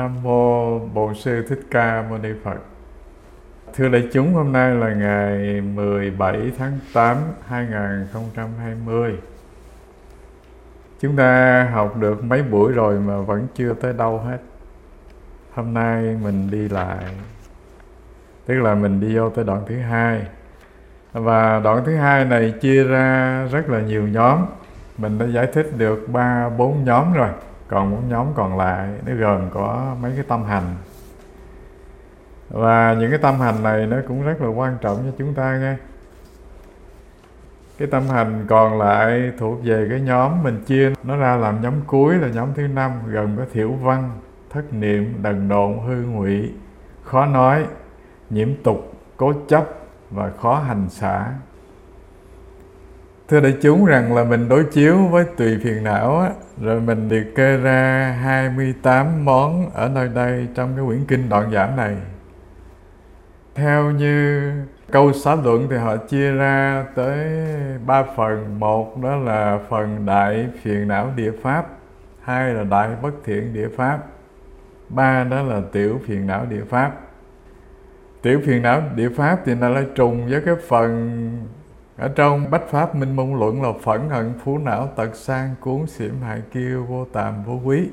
Nam Mô Bổn Sư Thích Ca Mâu Ni Phật. Thưa đại chúng, hôm nay là ngày 17 tháng 8 2020. Chúng ta học được mấy buổi rồi mà vẫn chưa tới đâu hết. Hôm nay mình đi lại, tức là mình đi vô tới đoạn thứ hai. Và đoạn thứ hai này chia ra rất là nhiều nhóm. Mình đã giải thích được 3-4 nhóm rồi. Còn một nhóm còn lại nó gồm có mấy cái tâm hành. Và những cái tâm hành này nó cũng rất là quan trọng cho chúng ta nghe. Cái tâm hành còn lại thuộc về cái nhóm mình chia nó ra làm nhóm cuối là nhóm thứ 5, gồm có thiểu văn, thất niệm, đần độn, hư ngụy, khó nói, nhiễm tục, cố chấp và khó hành xả. Thưa đại chúng rằng là mình đối chiếu với tùy phiền não á, rồi mình liệt kê ra 28 món ở nơi đây trong cái quyển kinh đoạn giảm này. Theo như câu xã luận thì họ chia ra tới 3 phần. Một đó là phần đại phiền não địa pháp, 2 là đại bất thiện địa pháp, 3 đó là tiểu phiền não địa pháp. Tiểu phiền não địa pháp thì nó lại trùng với cái phần ở trong Bách Pháp Minh Môn Luận là phẫn hận phú não tật sang cuốn xỉm hại kiêu vô tàm vô quý.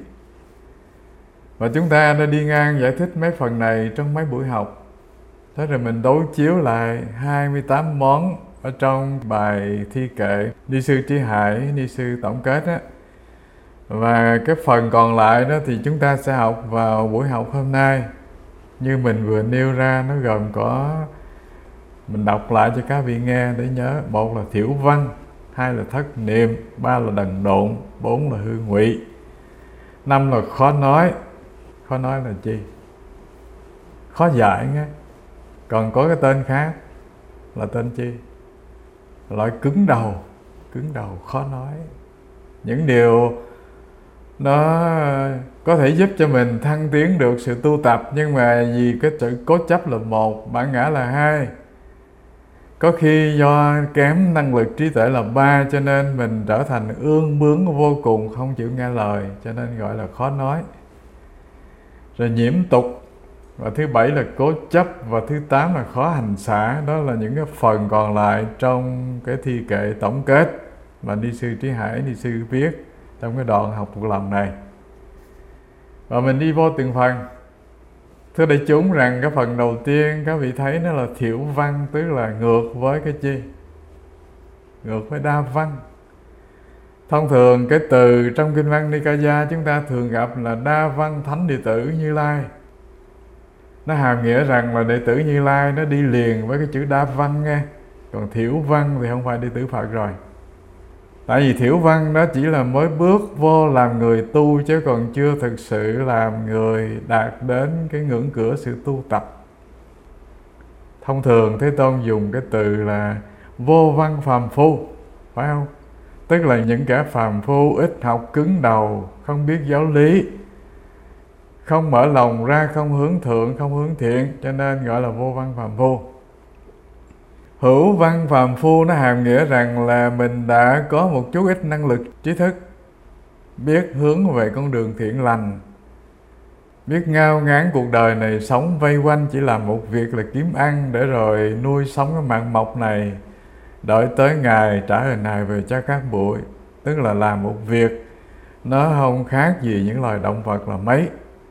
Và chúng ta đã đi ngang giải thích mấy phần này trong mấy buổi học. Thế rồi mình đối chiếu lại 28 món ở trong bài thi kệ Ni sư Trí Hải, Ni sư tổng kết á. Và cái phần còn lại đó thì chúng ta sẽ học vào buổi học hôm nay. Như mình vừa nêu ra, nó gồm có, mình đọc lại cho các vị nghe để nhớ. 1 là thiểu văn, 2 là thất niệm, 3 là đần độn, 4 là hư ngụy, 5 là khó nói. Khó nói là chi? Khó giải nghe. Còn có cái tên khác là tên chi? Loại cứng đầu, khó nói. Những điều nó có thể giúp cho mình thăng tiến được sự tu tập, nhưng mà vì cái sự cố chấp là 1, bản ngã là 2. Có khi do kém năng lực trí tuệ là 3, cho nên mình trở thành ương bướng vô cùng, không chịu nghe lời, cho nên gọi là khó nói. Rồi nhiễm tục, và thứ 7 là cố chấp, và thứ 8 là khó hành xả. Đó là những cái phần còn lại trong cái thi kệ tổng kết mà Ni sư Trí Hải, Ni sư viết trong cái đoạn học một lần này. Và mình đi vô từng phần. Thưa đại chúng rằng cái phần đầu tiên các vị thấy nó là thiểu văn, tức là ngược với cái chi? Ngược với đa văn. Thông thường cái từ trong Kinh văn Nikaya chúng ta thường gặp là đa văn thánh đệ tử Như Lai. Nó hàm nghĩa rằng là đệ tử Như Lai nó đi liền với cái chữ đa văn nghe. Còn thiểu văn thì không phải đệ tử Phật rồi. Tại vì thiểu văn đó chỉ là mới bước vô làm người tu, chứ còn chưa thực sự làm người đạt đến cái ngưỡng cửa sự tu tập. Thông thường Thế Tôn dùng cái từ là vô văn phàm phu, phải không? Tức là những kẻ phàm phu, ít học, cứng đầu, không biết giáo lý, không mở lòng ra, không hướng thượng, không hướng thiện, cho nên gọi là vô văn phàm phu. Hữu văn phàm phu nó hàm nghĩa rằng là mình đã có một chút ít năng lực trí thức, biết hướng về con đường thiện lành, biết ngao ngán cuộc đời này sống vây quanh chỉ làm một việc là kiếm ăn để rồi nuôi sống cái mạng mộc này, đợi tới ngày trả hình hài về cho các bụi. Tức là làm một việc nó không khác gì những loài động vật là mấy.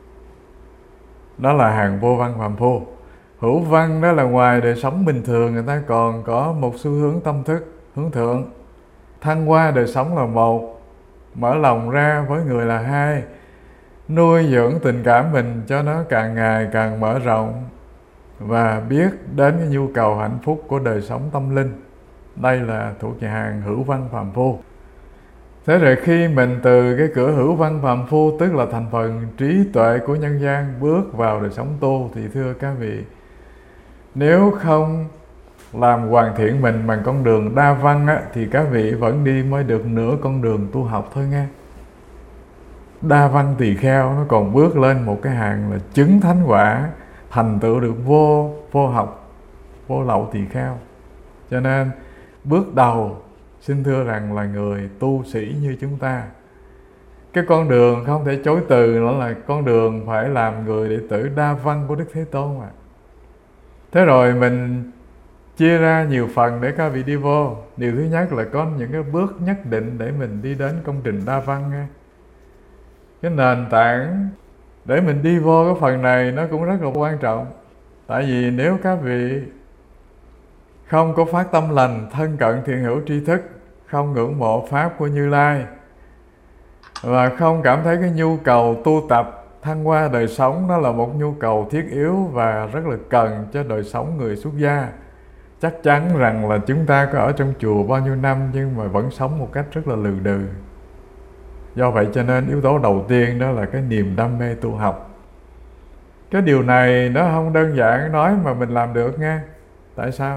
Đó là hàng vô văn phàm phu. Hữu văn đó là ngoài đời sống bình thường người ta còn có một xu hướng tâm thức hướng thượng. Thăng hoa đời sống là 1, mở lòng ra với người là 2, nuôi dưỡng tình cảm mình cho nó càng ngày càng mở rộng và biết đến cái nhu cầu hạnh phúc của đời sống tâm linh. Đây là thuộc về hàng hữu văn phàm phu. Thế rồi khi mình từ cái cửa hữu văn phàm phu, tức là thành phần trí tuệ của nhân gian, bước vào đời sống tu, thì thưa các vị, nếu không làm hoàn thiện mình bằng con đường đa văn á, thì các vị vẫn đi mới được nửa con đường tu học thôi nghe. Đa văn tỳ kheo nó còn bước lên một cái hàng là chứng thánh quả, thành tựu được vô học, vô lậu tỳ kheo. Cho nên bước đầu xin thưa rằng là người tu sĩ như chúng ta cái con đường không thể chối từ, đó là con đường phải làm người đệ tử đa văn của Đức Thế Tôn mà. Thế rồi mình chia ra nhiều phần để các vị đi vô. Điều thứ nhất là có những cái bước nhất định để mình đi đến công trình đa văn nha. Cái nền tảng để mình đi vô cái phần này nó cũng rất là quan trọng. Tại vì nếu các vị không có phát tâm lành, thân cận thiện hữu tri thức, không ngưỡng mộ Pháp của Như Lai, và không cảm thấy cái nhu cầu tu tập thăng hoa đời sống nó là một nhu cầu thiết yếu và rất là cần cho đời sống người xuất gia, chắc chắn rằng là chúng ta có ở trong chùa bao nhiêu năm nhưng mà vẫn sống một cách rất là lừ đừ. Do vậy cho nên yếu tố đầu tiên đó là cái niềm đam mê tu học. Cái điều này nó không đơn giản nói mà mình làm được nha. Tại sao?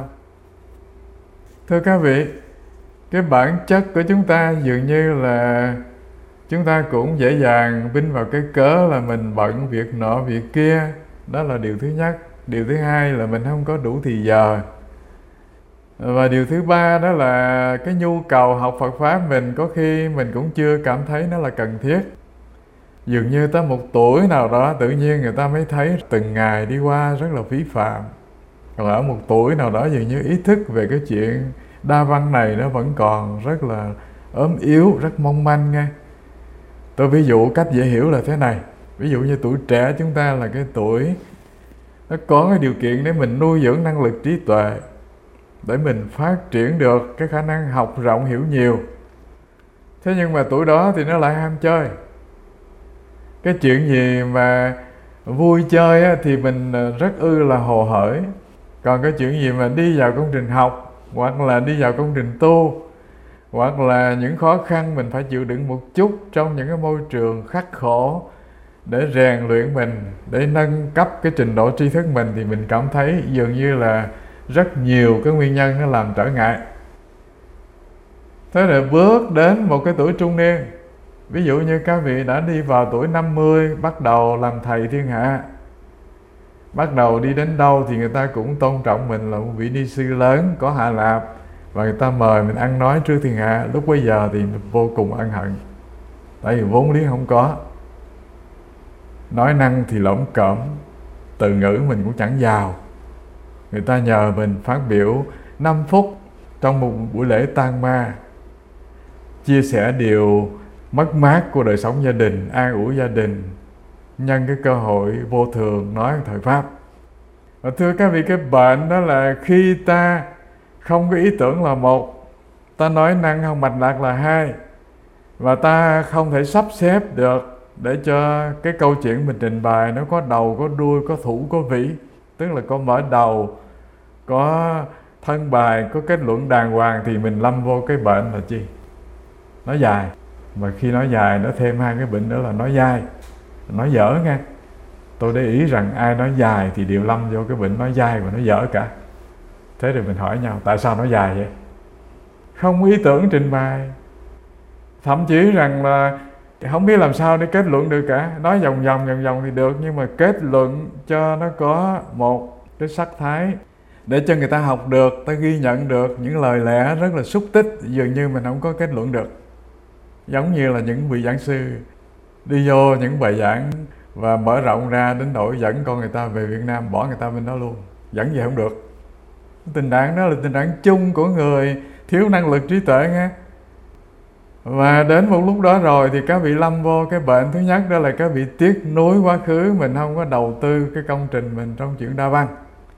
Thưa các vị, cái bản chất của chúng ta dường như là chúng ta cũng dễ dàng vin vào cái cớ là mình bận việc nọ việc kia. Đó là điều thứ nhất. Điều thứ hai là mình không có đủ thì giờ. Và điều thứ ba đó là cái nhu cầu học Phật Pháp mình có khi mình cũng chưa cảm thấy nó là cần thiết. Dường như tới một tuổi nào đó tự nhiên người ta mới thấy từng ngày đi qua rất là phí phạm. Còn ở một tuổi nào đó dường như ý thức về cái chuyện đa văn này nó vẫn còn rất là ốm yếu, rất mong manh nghe. Tôi ví dụ cách dễ hiểu là thế này. Ví dụ như tuổi trẻ chúng ta là cái tuổi nó có cái điều kiện để mình nuôi dưỡng năng lực trí tuệ, để mình phát triển được cái khả năng học rộng hiểu nhiều. Thế nhưng mà tuổi đó thì nó lại ham chơi. Cái chuyện gì mà vui chơi á, thì mình rất là hồ hởi. Còn cái chuyện gì mà đi vào công trình học, hoặc là đi vào công trình tu, hoặc là những khó khăn mình phải chịu đựng một chút trong những cái môi trường khắc khổ để rèn luyện mình, để nâng cấp cái trình độ tri thức mình, thì mình cảm thấy dường như là rất nhiều cái nguyên nhân nó làm trở ngại. Thế rồi bước đến một cái tuổi trung niên, ví dụ như các vị đã đi vào tuổi 50, bắt đầu làm thầy thiên hạ, bắt đầu đi đến đâu thì người ta cũng tôn trọng mình là một vị ni sư lớn có hạ lạp, và người ta mời mình ăn nói trước thiên hạ. Lúc bây giờ thì mình vô cùng ân hận, tại vì vốn liếng không có, nói năng thì lỗm cởm, từ ngữ mình cũng chẳng giàu. Người ta nhờ mình phát biểu 5 phút trong một buổi lễ tang ma, chia sẻ điều mất mát của đời sống gia đình, an ủi gia đình, nhân cái cơ hội vô thường nói thời Pháp. Và thưa các vị, cái bệnh đó là khi ta không có ý tưởng là một, ta nói năng không mạch lạc là hai, và ta không thể sắp xếp được để cho cái câu chuyện mình trình bày nó có đầu, có đuôi, có thủ, có vĩ. Tức là có mở đầu, có thân bài, có kết luận đàng hoàng, thì mình lâm vô cái bệnh là chi? Nói dài. Mà khi nói dài nó thêm hai cái bệnh nữa là nói dai, nói dở nha. Tôi để ý rằng ai nói dài thì đều lâm vô cái bệnh nói dai và nói dở cả. Thế thì mình hỏi nhau tại sao nói dài vậy? Không ý tưởng trình bày, thậm chí rằng là không biết làm sao để kết luận được cả. Nói vòng vòng thì được, nhưng mà kết luận cho nó có một cái sắc thái để cho người ta học được, ta ghi nhận được những lời lẽ rất là xúc tích, dường như mình không có kết luận được. Giống như là những vị giảng sư đi vô những bài giảng và mở rộng ra đến nỗi dẫn con người ta về Việt Nam, bỏ người ta bên đó luôn, dẫn về không được. Tình trạng đó là tình trạng chung của người thiếu năng lực trí tuệ nghe. Và đến một lúc đó rồi thì các vị lâm vô cái bệnh thứ nhất, đó là các vị tiếc nuối quá khứ mình không có đầu tư cái công trình mình trong chuyện đa văn.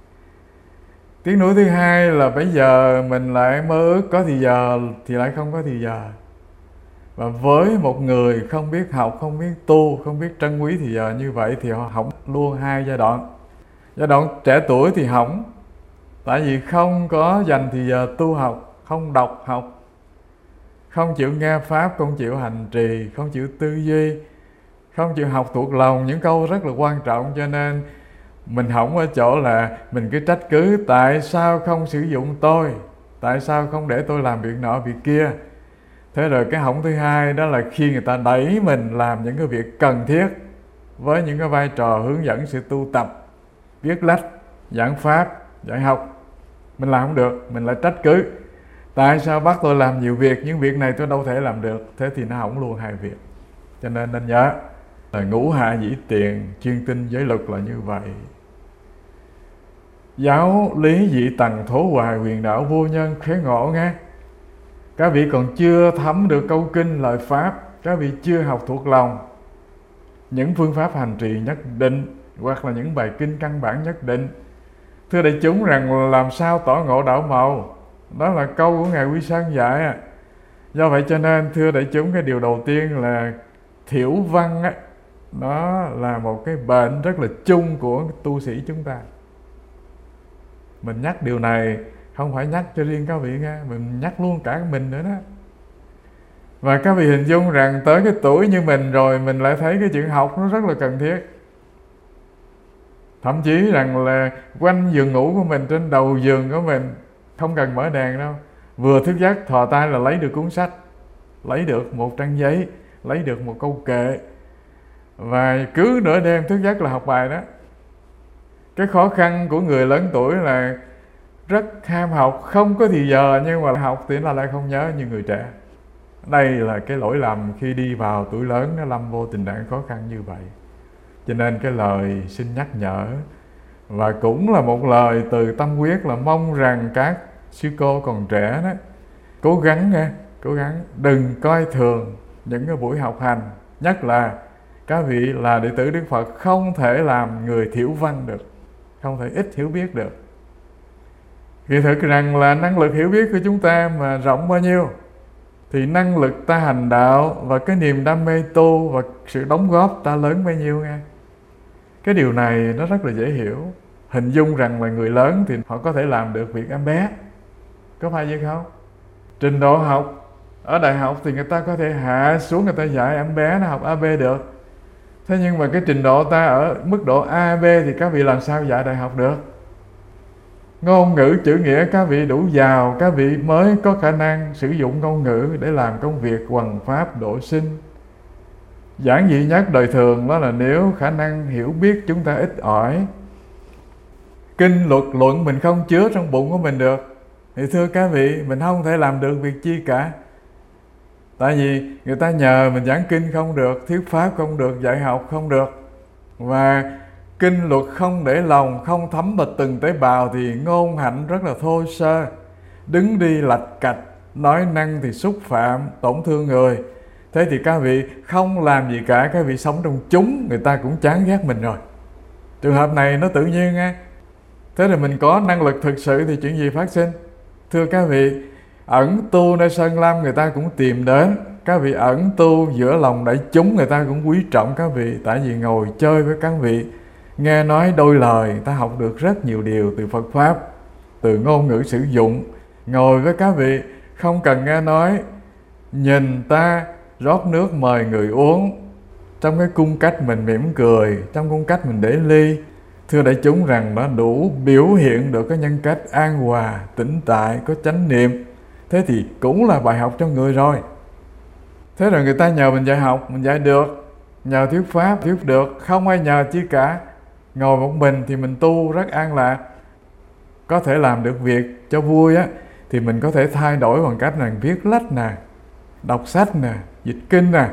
Tiếc nuối thứ hai là bây giờ mình lại mơ ước có thì giờ thì lại không có thì giờ. Và với một người không biết học, không biết tu, không biết trân quý thì giờ như vậy thì họ hỏng luôn hai giai đoạn. Giai đoạn trẻ tuổi thì hỏng, tại vì không có dành thì giờ tu học, không đọc học, không chịu nghe Pháp, không chịu hành trì, không chịu tư duy, không chịu học thuộc lòng những câu rất là quan trọng. Cho nên mình hỏng ở chỗ là mình cứ trách cứ tại sao không sử dụng tôi, tại sao không để tôi làm việc nọ việc kia. Thế rồi cái hỏng thứ hai đó là khi người ta đẩy mình làm những cái việc cần thiết với những cái vai trò hướng dẫn sự tu tập, viết lách, giảng Pháp, dạy học, mình làm không được, mình lại trách cứ tại sao bắt tôi làm nhiều việc, những việc này tôi đâu thể làm được. Thế thì nó hỏng luôn hai việc. Cho nên nhớ là ngũ hạ dĩ tiền, chuyên tinh giới luật là như vậy. Giáo lý dị tầng thổ hoài huyền đạo vô nhân khế ngộ nghe. Các vị còn chưa thấm được câu kinh lời pháp, các vị chưa học thuộc lòng những phương pháp hành trì nhất định hoặc là những bài kinh căn bản nhất định. Thưa đại chúng rằng làm sao tỏ ngộ đạo màu, đó là câu của Ngài Quy Sơn dạy. Do vậy cho nên thưa đại chúng, cái điều đầu tiên là thiểu văn á, nó là một cái bệnh rất là chung của tu sĩ chúng ta. Mình nhắc điều này không phải nhắc cho riêng các vị nghe, mình nhắc luôn cả mình nữa đó. Và các vị hình dung rằng tới cái tuổi như mình rồi, mình lại thấy cái chuyện học nó rất là cần thiết. Thậm chí rằng là quanh giường ngủ của mình, trên đầu giường của mình không cần mở đèn đâu, vừa thức giấc thò tay là lấy được cuốn sách, lấy được một trang giấy, lấy được một câu kệ, và cứ nửa đêm thức giấc là học bài đó. Cái khó khăn của người lớn tuổi là rất ham học, không có thì giờ, nhưng mà học thì là lại không nhớ như người trẻ. Đây là cái lỗi lầm khi đi vào tuổi lớn, nó lâm vô tình trạng khó khăn như vậy. Cho nên cái lời xin nhắc nhở, và cũng là một lời từ tâm huyết, là mong rằng các sư cô còn trẻ đó cố gắng nghe, cố gắng đừng coi thường những cái buổi học hành. Nhất là các vị là đệ tử Đức Phật không thể làm người thiểu văn được, không thể ít hiểu biết được. Kỳ thực rằng là năng lực hiểu biết của chúng ta mà rộng bao nhiêu thì năng lực ta hành đạo và cái niềm đam mê tu và sự đóng góp ta lớn bấy nhiêu nghe. Cái điều này nó rất là dễ hiểu. Hình dung rằng là người lớn thì họ có thể làm được việc em bé, có phải vậy không? Trình độ học ở đại học thì người ta có thể hạ xuống, người ta dạy em bé nó học AB được. Thế nhưng mà cái trình độ ta ở mức độ AB thì các vị làm sao dạy đại học được? Ngôn ngữ chữ nghĩa các vị đủ giàu, các vị mới có khả năng sử dụng ngôn ngữ để làm công việc hoằng pháp độ sinh. Giản dị nhất đời thường đó là nếu khả năng hiểu biết chúng ta ít ỏi, kinh luật luận mình không chứa trong bụng của mình được, thì thưa các vị, mình không thể làm được việc chi cả. Tại vì người ta nhờ mình giảng kinh không được, thuyết pháp không được, dạy học không được, và kinh luật không để lòng, không thấm vào từng tế bào thì ngôn hạnh rất là thô sơ, đứng đi lạch cạch, nói năng thì xúc phạm, tổn thương người. Thế thì các vị không làm gì cả, các vị sống trong chúng, người ta cũng chán ghét mình rồi. Trường hợp này nó tự nhiên nghe. Thế thì mình có năng lực thực sự thì chuyện gì phát sinh? Thưa các vị, ẩn tu nơi sơn lâm người ta cũng tìm đến. Các vị ẩn tu giữa lòng đại chúng người ta cũng quý trọng các vị. Tại vì ngồi chơi với các vị, nghe nói đôi lời, ta học được rất nhiều điều từ Phật Pháp, từ ngôn ngữ sử dụng. Ngồi với các vị không cần nghe nói, nhìn ta rót nước mời người uống, trong cái cung cách mình mỉm cười, trong cung cách mình để ly, thưa đại chúng rằng nó đủ biểu hiện được cái nhân cách an hòa, tĩnh tại, có chánh niệm. Thế thì cũng là bài học cho người rồi. Thế rồi người ta nhờ mình dạy học, mình dạy được, nhờ thuyết pháp thuyết được, không ai nhờ chi cả. Ngồi một mình thì mình tu rất an lạc. Có thể làm được việc cho vui á, thì mình có thể thay đổi bằng cách là viết lách nè, đọc sách nè, dịch kinh nè.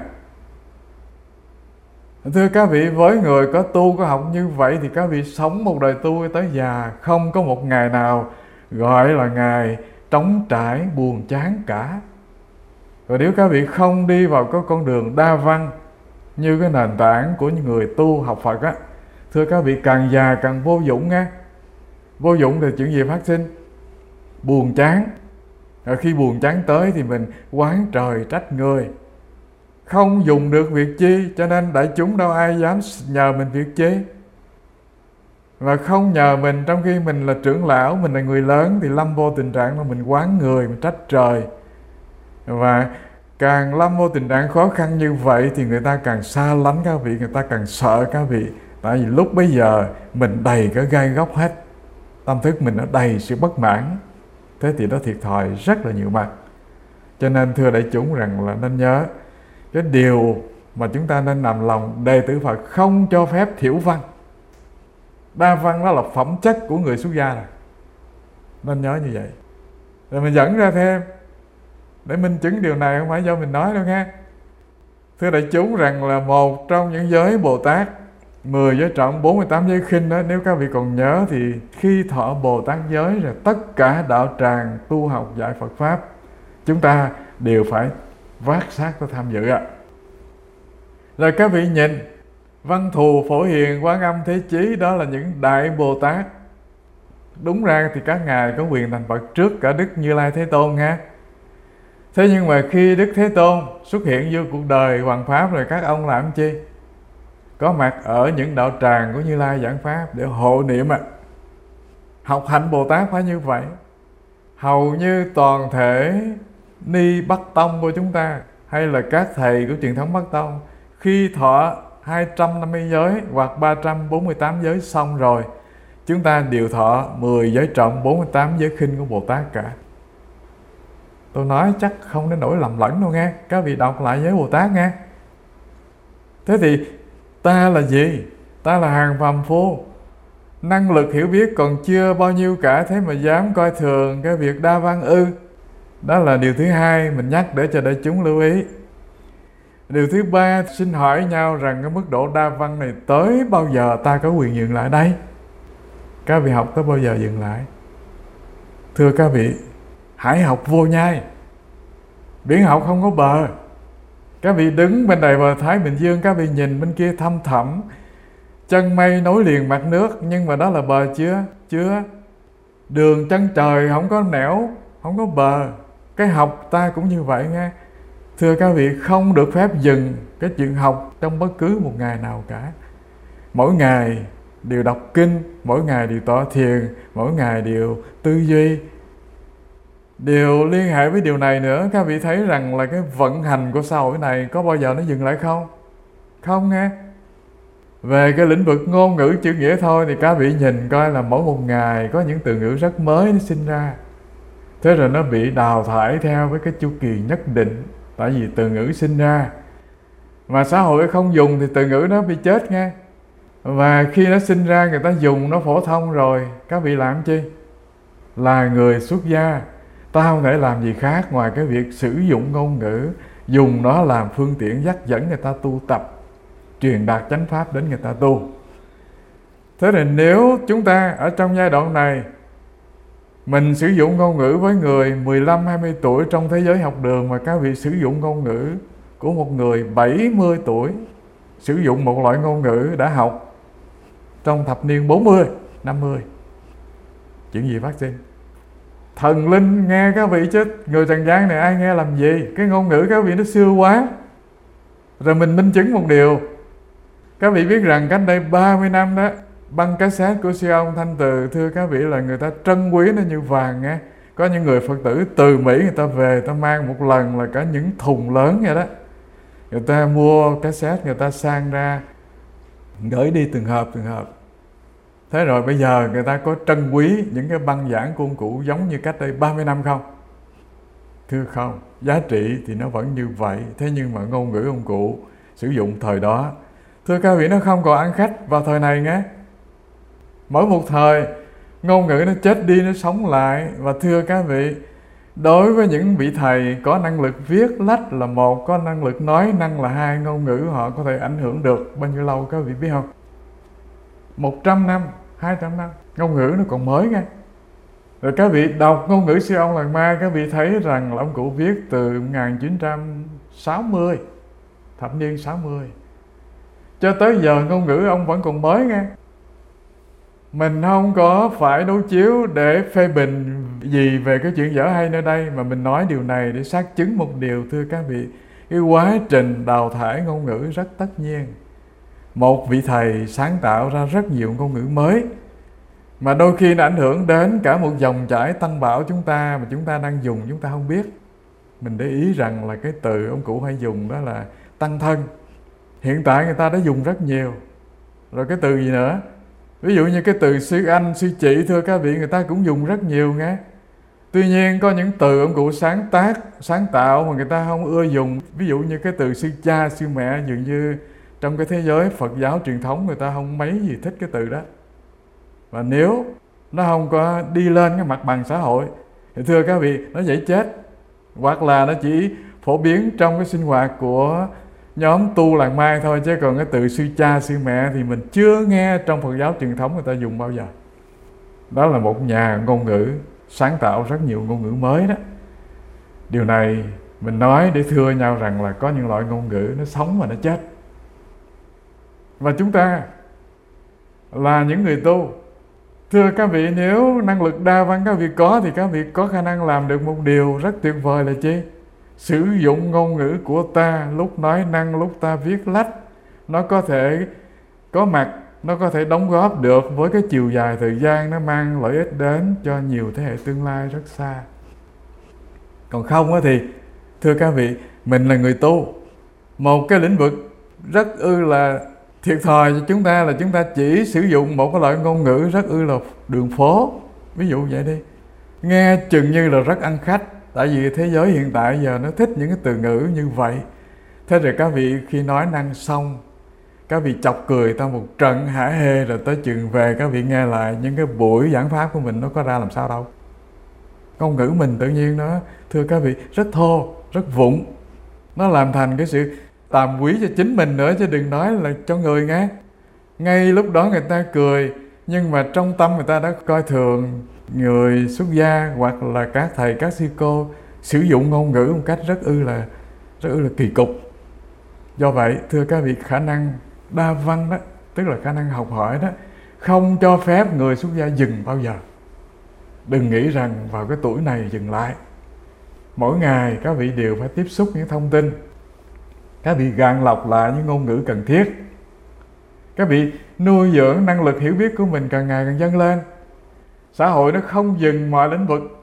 Thưa các vị, với người có tu có học như vậy thì các vị sống một đời tu tới già, không có một ngày nào gọi là ngày trống trải buồn chán cả. Và nếu các vị không đi vào cái con đường đa văn như cái nền tảng của những người tu học Phật á, thưa các vị, càng già càng vô dụng nghe. Vô dụng thì chuyện gì phát sinh? Buồn chán. Rồi khi buồn chán tới thì mình oán trời trách người, không dùng được việc chi, cho nên đại chúng đâu ai dám nhờ mình việc chi. Và không nhờ mình trong khi mình là trưởng lão, mình là người lớn, thì lâm vô tình trạng là mình oán người, mình trách trời. Và càng lâm vô tình trạng khó khăn như vậy thì người ta càng xa lánh các vị, người ta càng sợ các vị. Tại vì lúc bấy giờ mình đầy cái gai góc hết, tâm thức mình nó đầy sự bất mãn. Thế thì nó thiệt thòi rất là nhiều mặt. Cho nên thưa đại chúng rằng là nên nhớ, cái điều mà chúng ta nên nằm lòng đệ tử Phật không cho phép thiểu văn. Đa văn đó là phẩm chất của người xuất gia rồi. Nên nhớ như vậy. Rồi mình dẫn ra thêm để minh chứng điều này, không phải do mình nói đâu nghe. Thưa đại chúng rằng là một trong những giới Bồ Tát 10 giới trọng 48 giới khinh đó, nếu các vị còn nhớ thì khi thọ Bồ Tát giới rồi tất cả đạo tràng tu học dạy Phật Pháp chúng ta đều phải vác xác tới tham dự ạ. Rồi các vị nhìn Văn Thù, Phổ Hiền, Quán Âm, Thế Chí, đó là những đại Bồ Tát. Đúng ra thì các ngài có quyền thành Phật trước cả Đức Như Lai Thế Tôn nha. Thế nhưng mà khi Đức Thế Tôn xuất hiện vô cuộc đời hoàng pháp rồi các ông làm chi? Có mặt ở những đạo tràng của Như Lai giảng pháp để hộ niệm ạ. Học hạnh Bồ Tát phải như vậy. Hầu như toàn thể Ni Bắc Tông của chúng ta hay là các thầy của truyền thống Bắc Tông khi thọ 250 giới hoặc 348 giới xong rồi, chúng ta đều thọ 10 giới trọng 48 giới khinh của Bồ Tát cả. Tôi nói chắc không đến nỗi lầm lẫn đâu nghe. Các vị đọc lại giới Bồ Tát nghe. Thế thì ta là gì? Ta là hàng phàm phu, năng lực hiểu biết còn chưa bao nhiêu cả, thế mà dám coi thường cái việc đa văn ư? Đó là điều thứ hai mình nhắc để cho đại chúng lưu ý. Điều thứ ba, xin hỏi nhau rằng cái mức độ đa văn này tới bao giờ ta có quyền dừng lại đây? Các vị học tới bao giờ dừng lại? Thưa các vị, hải học vô nhai, biển học không có bờ. Các vị đứng bên đầy bờ Thái Bình Dương, các vị nhìn bên kia thăm thẳm, chân mây nối liền mặt nước, nhưng mà đó là bờ chưa? Chưa. Đường chân trời không có nẻo, không có bờ. Cái học ta cũng như vậy nghe. Thưa các vị, không được phép dừng cái chuyện học trong bất cứ một ngày nào cả. Mỗi ngày đều đọc kinh, mỗi ngày đều tọa thiền, mỗi ngày đều tư duy. Điều liên hệ với điều này nữa, các vị thấy rằng là cái vận hành của xã hội này có bao giờ nó dừng lại không? Không nghe. Về cái lĩnh vực ngôn ngữ chữ nghĩa thôi thì các vị nhìn coi là mỗi một ngày có những từ ngữ rất mới nó sinh ra. Thế rồi nó bị đào thải theo với cái chu kỳ nhất định. Tại vì từ ngữ sinh ra mà xã hội không dùng thì từ ngữ nó bị chết nghe. Và khi nó sinh ra người ta dùng nó phổ thông rồi, các vị làm chi? Là người xuất gia, ta không thể làm gì khác ngoài cái việc sử dụng ngôn ngữ, dùng nó làm phương tiện dắt dẫn người ta tu tập, truyền đạt chánh pháp đến người ta tu. Thế thì nếu chúng ta ở trong giai đoạn này mình sử dụng ngôn ngữ với người 15-20 tuổi trong thế giới học đường, mà các vị sử dụng ngôn ngữ của một người 70 tuổi, sử dụng một loại ngôn ngữ đã học trong thập niên 40, 50, chuyện gì phát sinh? Thần linh nghe các vị chứ người trần gian này ai nghe làm gì? Cái ngôn ngữ các vị nó xưa quá. Rồi mình minh chứng một điều, các vị biết rằng cách đây 30 năm đó, băng cassette của sư ông Thanh Từ, thưa các vị, là người ta trân quý nó như vàng nghe. Có những người Phật tử từ Mỹ người ta về, ta mang một lần là cả những thùng lớn vậy đó. Người ta mua cassette, người ta sang ra gửi đi từng hộp. Thế rồi bây giờ người ta có trân quý những cái băng giảng của ông cụ giống như cách đây 30 năm không? Thưa không, giá trị thì nó vẫn như vậy. Thế nhưng mà ngôn ngữ ông cụ sử dụng thời đó, thưa các vị, nó không còn ăn khách vào thời này nghe. Mỗi một thời ngôn ngữ nó chết đi, nó sống lại. Và thưa các vị, đối với những vị thầy có năng lực viết lách là một, có năng lực nói năng là hai, ngôn ngữ họ có thể ảnh hưởng được bao nhiêu lâu các vị biết không? 100 năm, 200 năm, ngôn ngữ nó còn mới nghe. Rồi các vị đọc ngôn ngữ sư ông Làng Ma, các vị thấy rằng là ông cụ viết từ 1960, thập niên 60 cho tới giờ ngôn ngữ ông vẫn còn mới nghe. Mình không có phải đối chiếu để phê bình gì về cái chuyện dở hay nơi đây, mà mình nói điều này để xác chứng một điều, thưa các vị. Cái quá trình đào thải ngôn ngữ rất tất nhiên. Một vị thầy sáng tạo ra rất nhiều ngôn ngữ mới, mà đôi khi nó ảnh hưởng đến cả một dòng chảy tăng bảo chúng ta, mà chúng ta đang dùng chúng ta không biết. Mình để ý rằng là cái từ ông cụ hay dùng đó là tăng thân. Hiện tại người ta đã dùng rất nhiều. Rồi cái từ gì nữa? Ví dụ như cái từ sư anh, sư chị, thưa các vị, người ta cũng dùng rất nhiều nghe. Tuy nhiên có những từ ông cụ sáng tạo mà người ta không ưa dùng. Ví dụ như cái từ sư cha, sư mẹ, dường như trong cái thế giới Phật giáo truyền thống người ta không mấy gì thích cái từ đó. Và nếu nó không có đi lên cái mặt bằng xã hội thì thưa các vị, nó dễ chết. Hoặc là nó chỉ phổ biến trong cái sinh hoạt của nhóm tu làng Mai thôi, chứ còn cái từ sư cha sư mẹ thì mình chưa nghe trong Phật giáo truyền thống người ta dùng bao giờ. Đó là một nhà ngôn ngữ sáng tạo rất nhiều ngôn ngữ mới đó. Điều này mình nói để thưa nhau rằng là có những loại ngôn ngữ nó sống và nó chết. Và chúng ta là những người tu, thưa các vị, nếu năng lực đa văn các vị có thì các vị có khả năng làm được một điều rất tuyệt vời là chi? Sử dụng ngôn ngữ của ta, lúc nói năng, lúc ta viết lách, nó có thể có mặt, nó có thể đóng góp được với cái chiều dài thời gian, nó mang lợi ích đến cho nhiều thế hệ tương lai rất xa. Còn không thì thưa các vị, mình là người tu, một cái lĩnh vực rất là thiệt thòi cho chúng ta là chúng ta chỉ sử dụng một cái loại ngôn ngữ rất là đường phố, ví dụ vậy đi, nghe chừng như là rất ăn khách. Tại vì thế giới hiện tại giờ nó thích những cái từ ngữ như vậy. Thế rồi các vị khi nói năng xong, các vị chọc cười ta một trận hả hê, rồi tới chừng về các vị nghe lại những cái buổi giảng pháp của mình nó có ra làm sao đâu. Ngôn ngữ mình tự nhiên nó, thưa các vị, rất thô, rất vụng. Nó làm thành cái sự tàm quý cho chính mình nữa, chứ đừng nói là cho người nghe. Ngay lúc đó người ta cười, nhưng mà trong tâm người ta đã coi thường người xuất gia hoặc là các thầy, các sư cô sử dụng ngôn ngữ một cách rất là kỳ cục. Do vậy, thưa các vị, khả năng đa văn đó, tức là khả năng học hỏi đó, không cho phép người xuất gia dừng bao giờ. Đừng nghĩ rằng vào cái tuổi này dừng lại. Mỗi ngày các vị đều phải tiếp xúc những thông tin. Các vị gạn lọc lại những ngôn ngữ cần thiết. Các vị nuôi dưỡng năng lực hiểu biết của mình càng ngày càng dâng lên. Xã hội nó không dừng mọi lĩnh vực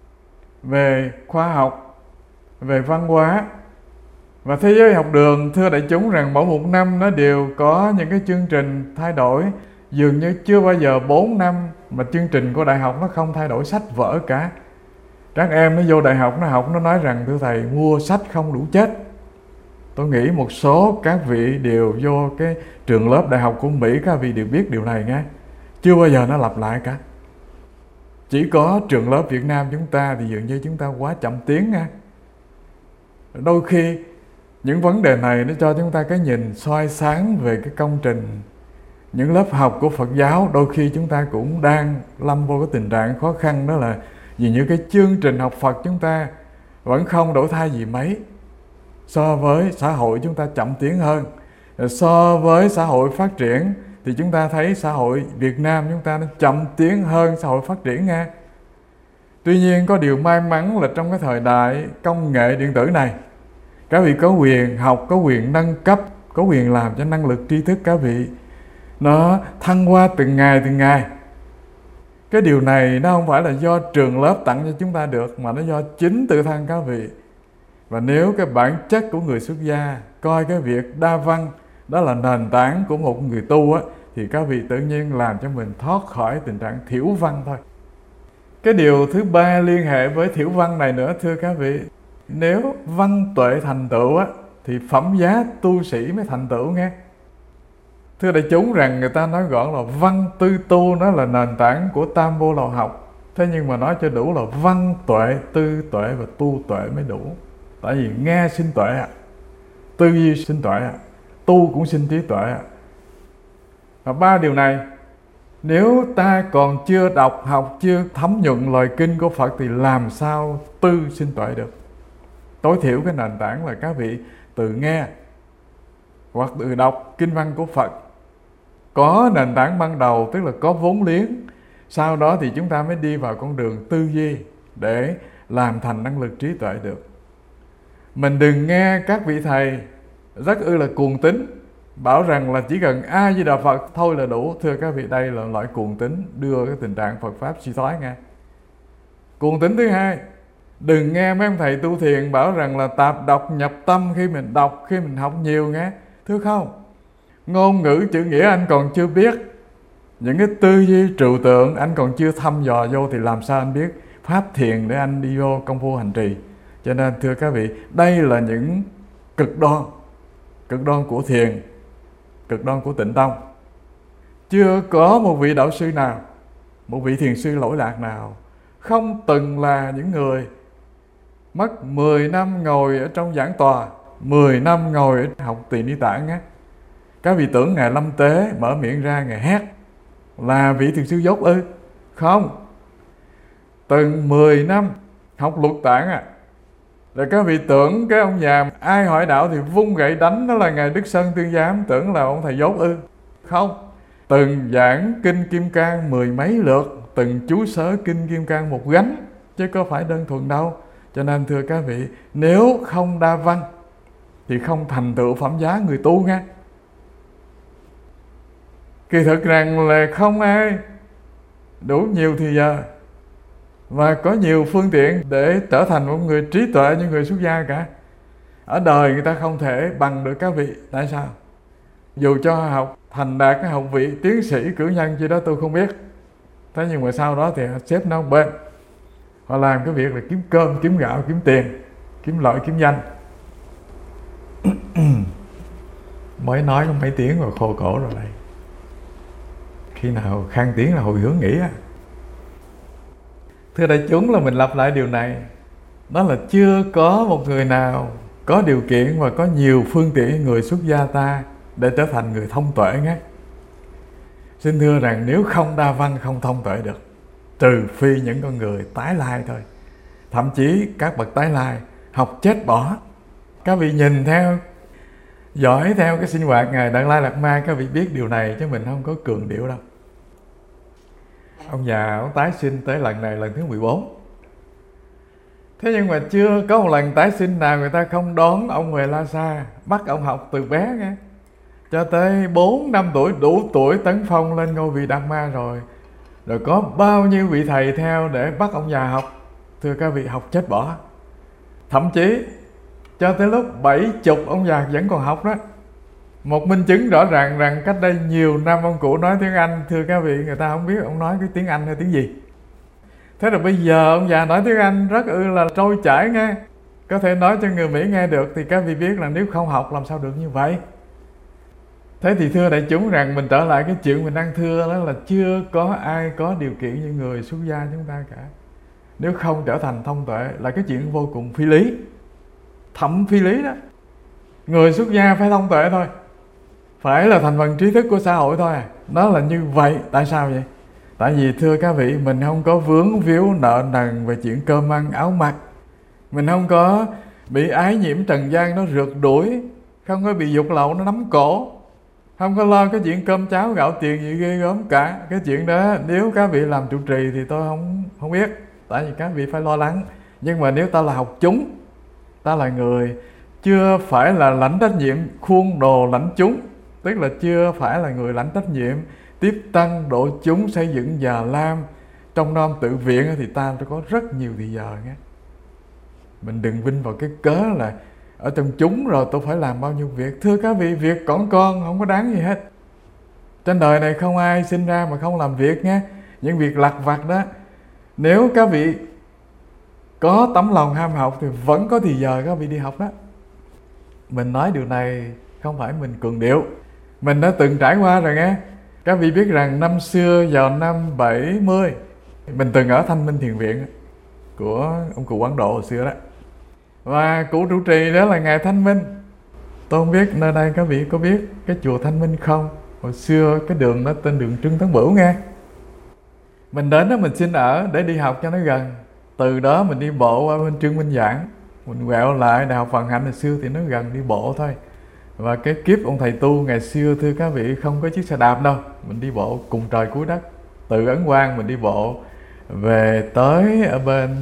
về khoa học, về văn hóa và thế giới học đường. Thưa đại chúng rằng mỗi một năm nó đều có những cái chương trình thay đổi. Dường như chưa bao giờ 4 năm mà chương trình của đại học nó không thay đổi sách vở cả. Các em nó vô đại học nó học, nó nói rằng thưa thầy mua sách không đủ chết. Tôi nghĩ một số các vị đều vô cái trường lớp đại học của Mỹ, các vị đều biết điều này nghe. Chưa bao giờ nó lặp lại cả. Chỉ có trường lớp Việt Nam chúng ta thì dường như chúng ta quá chậm tiến nha. Đôi khi những vấn đề này nó cho chúng ta cái nhìn soi sáng về cái công trình. Những lớp học của Phật giáo đôi khi chúng ta cũng đang lâm vô cái tình trạng khó khăn, đó là vì những cái chương trình học Phật chúng ta vẫn không đổi thay gì mấy. So với xã hội chúng ta chậm tiến hơn. So với xã hội phát triển thì chúng ta thấy xã hội Việt Nam chúng ta nó chậm tiến hơn xã hội phát triển nha. Tuy nhiên có điều may mắn là trong cái thời đại công nghệ điện tử này, các vị có quyền học, có quyền nâng cấp, có quyền làm cho năng lực tri thức các vị nó thăng hoa từng ngày. Cái điều này nó không phải là do trường lớp tặng cho chúng ta được, mà nó do chính tự thân các vị. Và nếu cái bản chất của người xuất gia coi cái việc đa văn đó là nền tảng của một người tu á, thì các vị tự nhiên làm cho mình thoát khỏi tình trạng thiểu văn thôi. Cái điều thứ ba liên hệ với thiểu văn này nữa, thưa các vị, nếu văn tuệ thành tựu á, thì phẩm giá tu sĩ mới thành tựu nghe. Thưa đại chúng rằng người ta nói gọn là văn tư tu nó là nền tảng của tam vô lậu học. Thế nhưng mà nói cho đủ là văn tuệ, tư tuệ và tu tuệ mới đủ. Tại vì nghe sinh tuệ, tư duy sinh tuệ, tu cũng sinh trí tuệ. Và ba điều này, nếu ta còn chưa đọc học, chưa thấm nhuận lời kinh của Phật thì làm sao tư sinh tuệ được? Tối thiểu cái nền tảng là các vị từ nghe hoặc từ đọc kinh văn của Phật, có nền tảng ban đầu, tức là có vốn liếng. Sau đó thì chúng ta mới đi vào con đường tư duy để làm thành năng lực trí tuệ được. Mình đừng nghe các vị thầy rất là cuồng tín, bảo rằng là chỉ cần A Di Đà Phật thôi là đủ. Thưa các vị, đây là loại cuồng tín đưa cái tình trạng Phật Pháp suy thoái nghe. Cuồng tín thứ hai, đừng nghe mấy ông thầy tu thiền bảo rằng là tạp đọc nhập tâm khi mình đọc, khi mình học nhiều nghe. Thưa không, ngôn ngữ chữ nghĩa anh còn chưa biết, những cái tư duy trừu tượng anh còn chưa thăm dò vô thì làm sao anh biết pháp thiền để anh đi vô công phu hành trì. Cho nên thưa các vị, đây là những cực đoan của thiền, cực đoan của Tịnh Tông. Chưa có một vị đạo sư nào, một vị thiền sư lỗi lạc nào không từng là những người mất 10 năm ngồi ở trong giảng tòa 10 năm ngồi học Tỳ Ni Tạng á, các vị tưởng Ngài Lâm Tế mở miệng ra Ngài hét là vị thiền sư dốt ư? Không. Từng 10 năm học Lục Tạng à, rồi các vị tưởng cái ông già ai hỏi đạo thì vung gậy đánh, đó là Ngài Đức Sơn Tuyên Giám, tưởng là ông thầy dốt ư? Không. Từng giảng kinh Kim Cang 10 mấy lượt, từng chú sớ kinh Kim Cang một gánh, chứ có phải đơn thuần đâu. Cho nên thưa các vị, nếu không đa văn thì không thành tựu phẩm giá người tu nha. Kỳ thực rằng là không ai đủ nhiều thì giờ và có nhiều phương tiện để trở thành một người trí tuệ như người xuất gia cả. Ở đời người ta không thể bằng được các vị. Tại sao? Dù cho học thành đạt cái học vị tiến sĩ cử nhân gì đó tôi không biết, thế nhưng mà sau đó thì xếp nó bên, họ làm cái việc là kiếm cơm, kiếm gạo, kiếm tiền, kiếm lợi, kiếm danh. Mới nói có mấy tiếng rồi khô cổ rồi đây. Khi nào khang tiếng là hồi hướng nghỉ á. Thưa đại chúng, là mình lặp lại điều này, đó là chưa có một người nào có điều kiện và có nhiều phương tiện người xuất gia ta để trở thành người thông tuệ nhé. Xin thưa rằng nếu không đa văn không thông tuệ được, trừ phi những con người tái lai thôi. Thậm chí các bậc tái lai học chết bỏ. Các vị nhìn theo, dõi theo cái sinh hoạt Ngài Đạt Lai Lạt Ma, các vị biết điều này chứ mình không có cường điệu đâu. Ông già ông tái sinh tới lần này lần thứ 14. Thế nhưng mà chưa có một lần tái sinh nào người ta không đón ông về Lhasa, bắt ông học từ bé nghe, cho tới 4-5 tuổi đủ tuổi tấn phong lên ngôi vị Đạt Ma rồi. Rồi có bao nhiêu vị thầy theo để bắt ông già học. Thưa các vị, học chết bỏ. Thậm chí cho tới lúc 70 ông già vẫn còn học đó. Một minh chứng rõ ràng rằng cách đây nhiều năm ông cụ nói tiếng Anh. Thưa các vị, người ta không biết ông nói cái tiếng Anh hay tiếng gì. Thế rồi bây giờ ông già nói tiếng Anh rất là trôi chảy nghe, có thể nói cho người Mỹ nghe được. Thì các vị biết là nếu không học làm sao được như vậy. Thế thì thưa đại chúng rằng mình trở lại cái chuyện mình đang thưa, đó là chưa có ai có điều kiện như người xuất gia chúng ta cả. Nếu không trở thành thông tuệ là cái chuyện vô cùng phi lý, thậm phi lý đó. Người xuất gia phải thông tuệ thôi, phải là thành phần trí thức của xã hội thôi. Nó là như vậy. Tại sao vậy? Tại vì thưa các vị, mình không có vướng víu nợ nần về chuyện cơm ăn áo mặc, mình không có bị ái nhiễm trần gian nó rượt đuổi, không có bị dục lậu nó nắm cổ, không có lo cái chuyện cơm cháo gạo tiền gì ghê gớm cả. Cái chuyện đó nếu các vị làm trụ trì thì tôi không biết, tại vì các vị phải lo lắng. Nhưng mà nếu ta là học chúng, ta là người chưa phải là lãnh trách nhiệm khuôn đồ lãnh chúng, tức là chưa phải là người lãnh trách nhiệm tiếp tăng độ chúng xây dựng già lam trong non tự viện, thì ta có rất nhiều thì giờ nghe. Mình đừng vinh vào cái cớ là ở trong chúng rồi tôi phải làm bao nhiêu việc. Thưa các vị, việc còn con không có đáng gì hết. Trên đời này không ai sinh ra mà không làm việc nghe. Những việc lặt vặt đó, nếu các vị có tấm lòng ham học thì vẫn có thì giờ các vị đi học đó. Mình nói điều này không phải mình cường điệu, mình đã từng trải qua rồi nghe. Các vị biết rằng năm xưa vào năm 70, mình từng ở Thanh Minh Thiền Viện của ông cụ Quảng Độ hồi xưa đó. Và cụ trụ trì đó là Ngài Thanh Minh. Tôi không biết nơi đây các vị có biết cái chùa Thanh Minh không? Hồi xưa cái đường đó tên đường Trưng Tấn Bửu nghe. Mình đến đó mình xin ở để đi học cho nó gần. Từ đó mình đi bộ qua bên Trương Minh Giảng, mình quẹo lại Đại học Phần Hạnh hồi xưa thì nó gần, đi bộ thôi. Và cái kiếp ông thầy tu ngày xưa thưa các vị không có chiếc xe đạp đâu, mình đi bộ cùng trời cuối đất. Từ Ấn Quang mình đi bộ về tới ở bên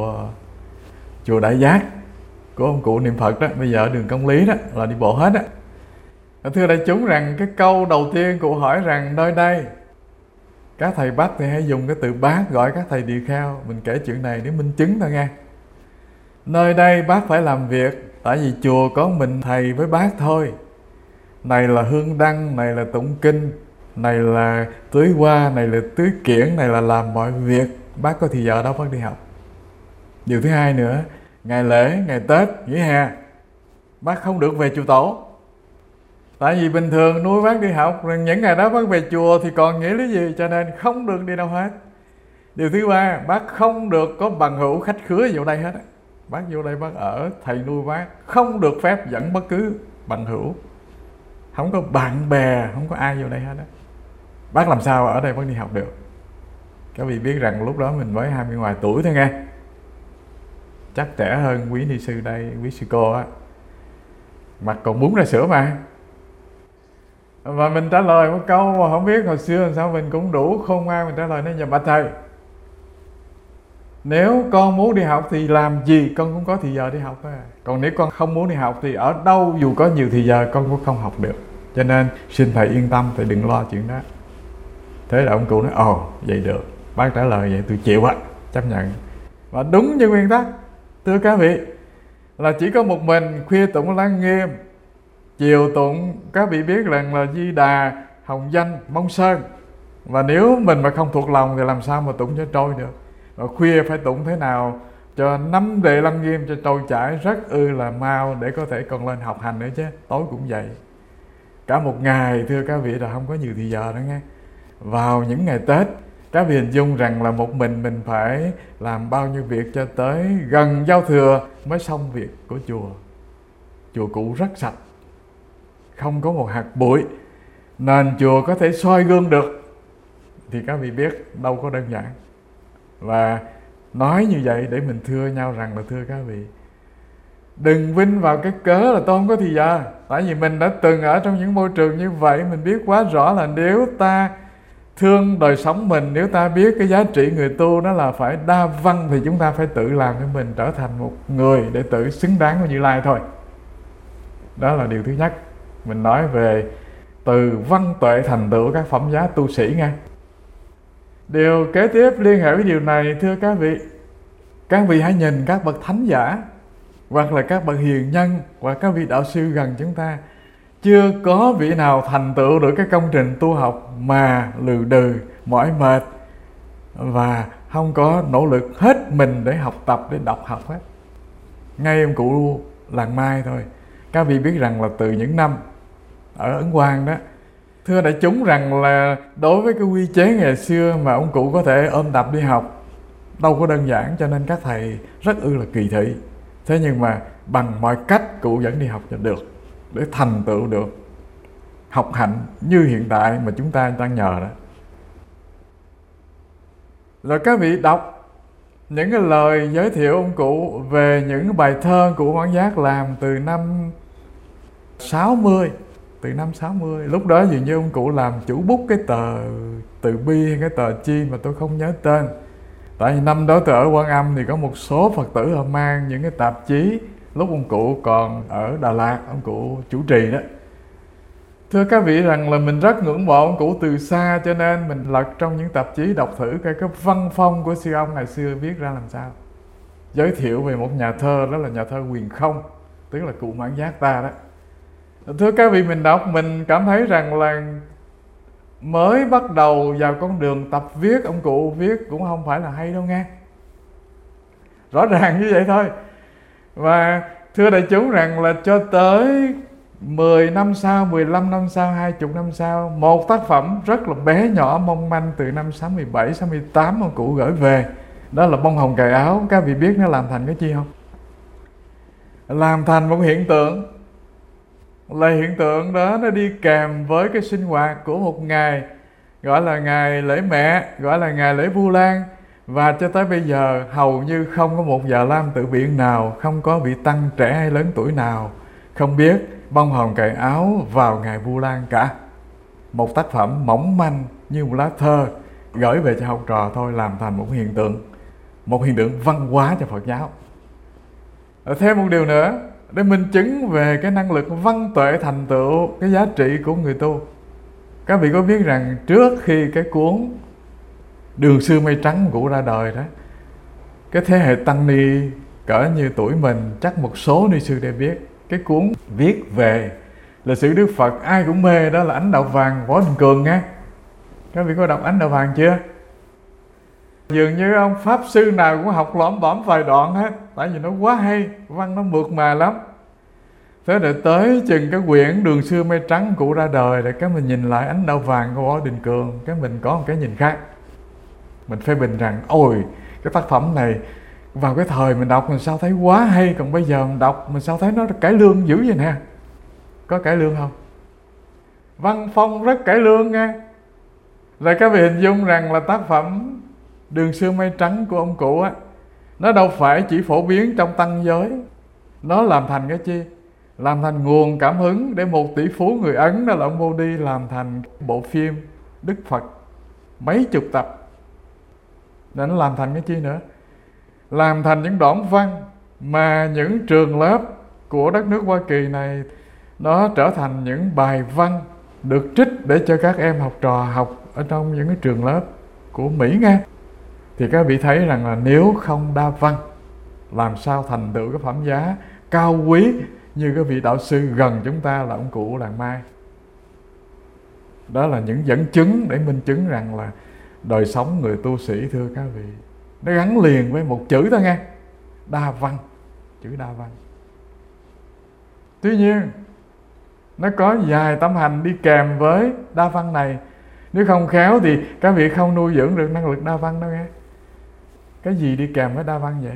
chùa Đại Giác của ông cụ niệm Phật đó, bây giờ ở đường Công Lý đó, là đi bộ hết á. Thưa đại chúng rằng cái câu đầu tiên cụ hỏi rằng nơi đây các thầy Bắc thì hay dùng cái từ bác gọi các thầy tỳ kheo. Mình kể chuyện này để minh chứng thôi nghe. Nơi đây bác phải làm việc, tại vì chùa có mình thầy với bác thôi. Này là hương đăng, này là tụng kinh, này là tưới hoa, này là tưới kiển, này là làm mọi việc. Bác có thì giờ đâu bác đi học. Điều thứ hai nữa, ngày lễ, ngày Tết, nghỉ hè, bác không được về chùa tổ. Tại vì bình thường nuôi bác đi học, rồi những ngày đó bác về chùa thì còn nghĩa lý gì, cho nên không được đi đâu hết. Điều thứ ba, bác không được có bằng hữu khách khứa vào đây hết. Bác vô đây bác ở, thầy nuôi bác không được phép dẫn bất cứ bằng hữu, không có bạn bè, không có ai vô đây hết á. Bác làm sao ở đây bác đi học được? Các vị biết rằng lúc đó mình mới 20 ngoài tuổi thôi nghe, chắc trẻ hơn quý ni sư đây, quý sư cô á, mặt còn bún ra sữa mà. Và mình trả lời một câu mà không biết hồi xưa làm sao mình cũng đủ khôn ngoan, mình trả lời nói: dạ bạch thầy, nếu con muốn đi học thì làm gì con cũng có thì giờ đi học thôi. Còn nếu con không muốn đi học thì ở đâu dù có nhiều thì giờ con cũng không học được. Cho nên xin thầy yên tâm, thầy đừng lo chuyện đó. Thế là ông cụ nói: ồ vậy được. Bác trả lời vậy tôi chịu á, chấp nhận. Và đúng như nguyên tắc, thưa các vị, là chỉ có một mình khuya tụng Lăng Nghiêm, chiều tụng các vị biết rằng là Di Đà, Hồng Danh, Mông Sơn. Và nếu mình mà không thuộc lòng thì làm sao mà tụng cho trôi được. Và khuya phải tụng thế nào cho 5 đề Lăng Nghiêm cho trôi chảy, rất là mau để có thể còn lên học hành nữa chứ. Tối cũng vậy. Cả một ngày thưa các vị là không có nhiều thì giờ đó nghe. Vào những ngày Tết, các vị hình dung rằng là một mình phải làm bao nhiêu việc cho tới gần giao thừa mới xong việc của chùa. Chùa cũ rất sạch, không có một hạt bụi, nên chùa có thể soi gương được. Thì các vị biết đâu có đơn giản. Và nói như vậy để mình thưa nhau rằng là thưa các vị, đừng vin vào cái cớ là tôi không có thì giờ. Tại vì mình đã từng ở trong những môi trường như vậy, mình biết quá rõ là nếu ta thương đời sống mình, nếu ta biết cái giá trị người tu đó là phải đa văn, thì chúng ta phải tự làm cho mình trở thành một người đệ tử xứng đáng với Như Lai thôi. Đó là điều thứ nhất. Mình nói về từ văn tuệ thành tựu các phẩm giá tu sĩ nghe. Điều kế tiếp liên hệ với điều này thưa các vị hãy nhìn các bậc thánh giả, hoặc là các bậc hiền nhân, hoặc các vị đạo sư gần chúng ta, chưa có vị nào thành tựu được cái công trình tu học mà lừ đừ, mỏi mệt và không có nỗ lực hết mình để học tập, để đọc học hết. Ngay ông cụ Làng Mai thôi, các vị biết rằng là từ những năm ở Ấn Quang đó, thưa đại chúng rằng là đối với cái quy chế ngày xưa mà ông cụ có thể ôm đập đi học đâu có đơn giản, cho nên các thầy rất là kỳ thị. Thế nhưng mà bằng mọi cách cụ vẫn đi học cho được, để thành tựu được học hạnh như hiện tại mà chúng ta đang nhờ đó. Rồi các vị đọc những cái lời giới thiệu ông cụ về những bài thơ cụ Quảng Giác làm từ năm 60. Từ năm 60, lúc đó dường như ông cụ làm chủ bút cái tờ Từ Bi hay cái tờ chi mà tôi không nhớ tên. Tại vì năm đó tôi ở Quan Âm thì có một số Phật tử họ mang những cái tạp chí lúc ông cụ còn ở Đà Lạt, ông cụ chủ trì đó. Thưa các vị rằng là mình rất ngưỡng mộ ông cụ từ xa, cho nên mình lật trong những tạp chí đọc thử cái văn phong của sư ông ngày xưa viết ra làm sao. Giới thiệu về một nhà thơ, đó là nhà thơ Huyền Không, tức là cụ Mãn Giác ta đó. Thưa các vị, mình đọc mình cảm thấy rằng là mới bắt đầu vào con đường tập viết, ông cụ viết cũng không phải là hay đâu nghe. Rõ ràng như vậy thôi. Và thưa đại chúng rằng là cho tới 10 năm sau, 15 năm sau, 20 năm sau, một tác phẩm rất là bé nhỏ mong manh từ năm 67, 68 ông cụ gửi về. Đó là Bông Hồng Cài Áo. Các vị biết nó làm thành cái chi không? Làm thành một hiện tượng. Là hiện tượng đó nó đi kèm với cái sinh hoạt của một ngày gọi là ngày lễ mẹ, gọi là ngày lễ Vu Lan. Và cho tới bây giờ hầu như không có một Già Lam tự biện nào, không có vị tăng trẻ hay lớn tuổi nào không biết Bông Hồng Cài Áo vào ngày Vu Lan cả. Một tác phẩm mỏng manh như một lá thơ gửi về cho học trò thôi, làm thành một hiện tượng văn hóa cho Phật giáo. Thêm một điều nữa để minh chứng về cái năng lực văn tuệ thành tựu, cái giá trị của người tu. Các vị có biết rằng trước khi cái cuốn Đường Xưa Mây Trắng của ra đời đó, cái thế hệ tăng ni cỡ như tuổi mình, chắc một số ni sư đều biết cái cuốn viết về lịch sử Đức Phật ai cũng mê, đó là Ánh Đạo Vàng Võ Đình Cường nghe. Các vị có đọc Ánh Đạo Vàng chưa? Dường như ông pháp sư nào cũng học lõm bõm vài đoạn hết, tại vì nó quá hay, văn nó mượt mà lắm. Thế rồi tới chừng cái quyển Đường Xưa Mây Trắng cụ ra đời, rồi cái mình nhìn lại Ánh Đạo Vàng của Võ Đình Cường, cái mình có một cái nhìn khác. Mình phê bình rằng ôi cái tác phẩm này vào cái thời mình đọc mình sao thấy quá hay, còn bây giờ mình đọc mình sao thấy nó cải lương dữ vậy nè. Có cải lương không? Văn phong rất cải lương nha. Rồi các vị hình dung rằng là tác phẩm Đường Xưa Mây Trắng của ông cụ á, nó đâu phải chỉ phổ biến trong tăng giới. Nó làm thành cái chi? Làm thành nguồn cảm hứng để một tỷ phú người Ấn, đó là ông Modi, làm thành bộ phim Đức Phật mấy chục tập. Để nó làm thành cái chi nữa? Làm thành những đoạn văn mà những trường lớp của đất nước Hoa Kỳ này, nó trở thành những bài văn được trích để cho các em học trò học ở trong những cái trường lớp của Mỹ nghe. Thì các vị thấy rằng là nếu không đa văn, làm sao thành tựu cái phẩm giá cao quý như cái vị đạo sư gần chúng ta là ông cụ Làng Mai. Đó là những dẫn chứng để minh chứng rằng là đời sống người tu sĩ, thưa các vị, nó gắn liền với một chữ thôi nghe, đa văn. Chữ đa văn. Tuy nhiên nó có vài tâm hành đi kèm với đa văn này. Nếu không khéo thì các vị không nuôi dưỡng được năng lực đa văn đâu nghe. Cái gì đi kèm với đa văn vậy?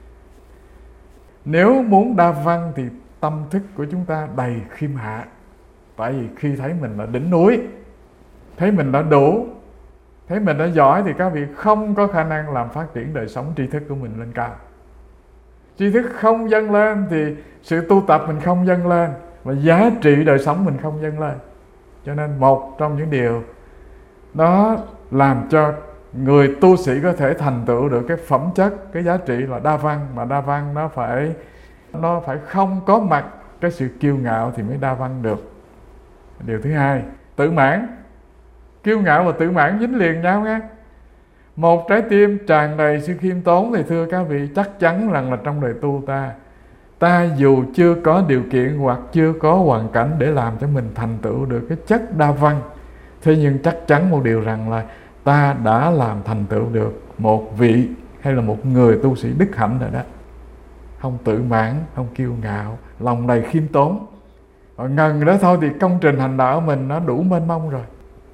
Nếu muốn đa văn thì tâm thức của chúng ta đầy khiêm hạ. Tại vì khi thấy mình là đỉnh núi, thấy mình đã đủ, thấy mình đã giỏi, thì các vị không có khả năng làm phát triển đời sống tri thức của mình lên cao. Tri thức không dâng lên thì sự tu tập mình không dâng lên, và giá trị đời sống mình không dâng lên. Cho nên một trong những điều nó làm cho người tu sĩ có thể thành tựu được cái phẩm chất, cái giá trị là đa văn. Mà đa văn nó phải không có mặt cái sự kiêu ngạo thì mới đa văn được. Điều thứ hai, tự mãn. Kiêu ngạo và tự mãn dính liền nhau nghe. Một trái tim tràn đầy sự khiêm tốn thì thưa các vị, chắc chắn rằng là trong đời tu ta dù chưa có điều kiện hoặc chưa có hoàn cảnh để làm cho mình thành tựu được cái chất đa văn, thế nhưng chắc chắn một điều rằng là ta đã làm thành tựu được một vị hay là một người tu sĩ đức hạnh rồi đó. Không tự mãn, không kiêu ngạo, lòng đầy khiêm tốn. Và ngần đó thôi thì công trình hành đạo của mình nó đủ mênh mông rồi.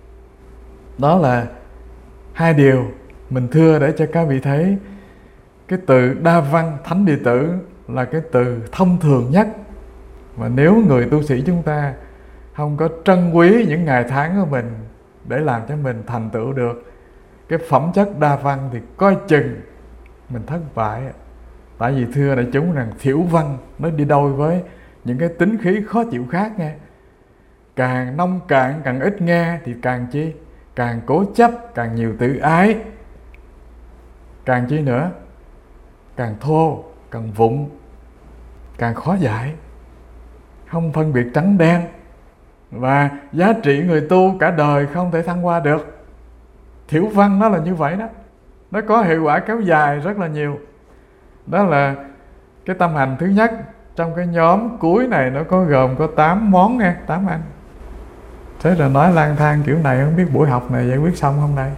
Đó là hai điều mình thưa để cho các vị thấy cái từ đa văn thánh đệ tử là cái từ thông thường nhất. Và nếu người tu sĩ chúng ta không có trân quý những ngày tháng của mình để làm cho mình thành tựu được cái phẩm chất đa văn thì coi chừng mình thất bại. Tại vì thưa đại chúng rằng thiểu văn nó đi đôi với những cái tính khí khó chịu khác nghe. Càng nông cạn, càng ít nghe thì càng chi? Càng cố chấp, càng nhiều tự ái. Càng chi nữa? Càng thô, càng vụng, càng khó dạy, không phân biệt trắng đen. Và giá trị người tu cả đời không thể thăng hoa được. Thiểu văn nó là như vậy đó. Nó có hiệu quả kéo dài rất là nhiều. Đó là cái tâm hành thứ nhất. Trong cái nhóm cuối này nó có gồm có 8 món nghe, 8 anh. Thế là nói lang thang kiểu này không biết buổi học này giải quyết xong không đây?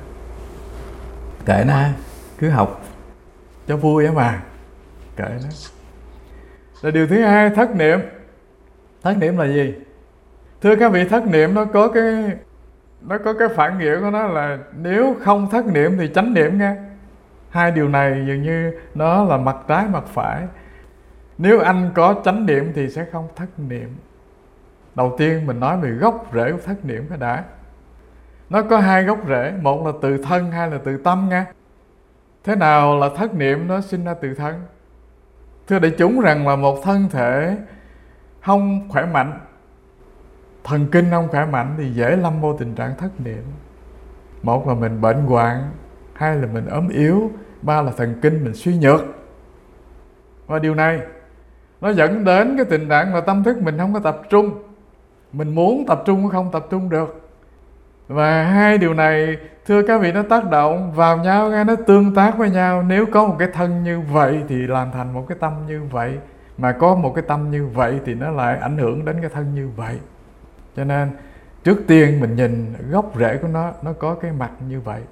Kệ nó, cứ học cho vui á mà. Kệ nó. Rồi điều thứ hai, thất niệm. Thất niệm là gì? Thưa các vị, thất niệm nó có cái phản nghĩa của nó là nếu không thất niệm thì chánh niệm nghe. Hai điều này dường như nó là mặt trái mặt phải. Nếu anh có chánh niệm thì sẽ không thất niệm. Đầu tiên mình nói về gốc rễ của thất niệm cái đã. Nó có hai gốc rễ, một là từ thân, hai là từ tâm nha. Thế nào là thất niệm nó sinh ra từ thân? Thưa đại chúng rằng là một thân thể không khỏe mạnh, thần kinh không khỏe mạnh thì dễ lâm vô tình trạng thất niệm. Một là mình bệnh hoạn, hai là mình ốm yếu, ba là thần kinh mình suy nhược. Và điều này nó dẫn đến cái tình trạng là tâm thức mình không có tập trung. Mình muốn tập trung cũng không tập trung được. Và hai điều này thưa các vị nó tác động vào nhau, nó tương tác với nhau. Nếu có một cái thân như vậy thì làm thành một cái tâm như vậy, mà có một cái tâm như vậy thì nó lại ảnh hưởng đến cái thân như vậy. Cho nên trước tiên mình nhìn gốc rễ của nó có cái mặt như vậy.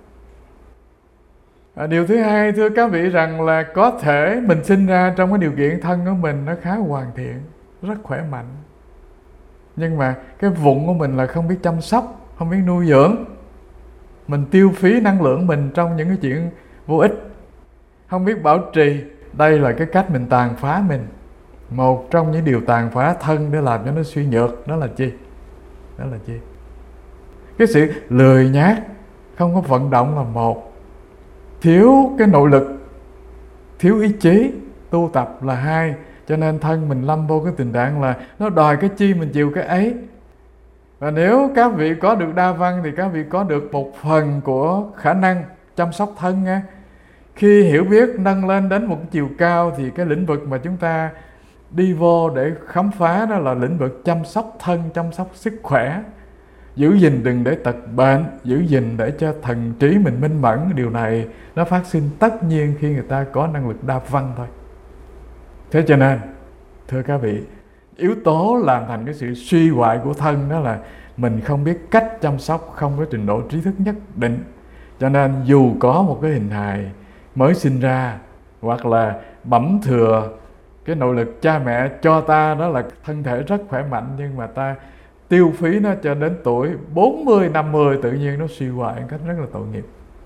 Điều thứ hai thưa các vị rằng là có thể mình sinh ra trong cái điều kiện thân của mình nó khá hoàn thiện, rất khỏe mạnh. Nhưng mà cái vụng của mình là không biết chăm sóc, không biết nuôi dưỡng. Mình tiêu phí năng lượng mình trong những cái chuyện vô ích, không biết bảo trì, Đây là cái cách mình tàn phá mình. Một trong những điều tàn phá thân để làm cho nó suy nhược, đó là chi? Đó là chi? Cái sự lười nhác, không có vận động là một. Thiếu cái nội lực, thiếu ý chí tu tập là hai. Cho nên thân mình lâm vô cái tình trạng là nó đòi cái chi mình chịu cái ấy. Và nếu các vị có được đa văn thì các vị có được một phần của khả năng chăm sóc thân nha. Khi hiểu biết nâng lên đến một cái chiều cao thì cái lĩnh vực mà chúng ta đi vô để khám phá đó là lĩnh vực chăm sóc thân, chăm sóc sức khỏe. Giữ gìn đừng để tật bệnh, giữ gìn để cho thần trí mình minh mẫn. Điều này nó phát sinh tất nhiên khi người ta có năng lực đa văn thôi. Thế cho nên, thưa các vị, yếu tố làm thành cái sự suy hoại của thân đó là mình không biết cách chăm sóc, không có trình độ trí thức nhất định. Cho nên dù có một cái hình hài mới sinh ra hoặc là bẩm thừa cái nội lực cha mẹ cho ta, đó là thân thể rất khỏe mạnh, nhưng mà ta tiêu phí nó cho đến tuổi 40, 50 tự nhiên nó suy hoại một cách rất là tội nghiệp.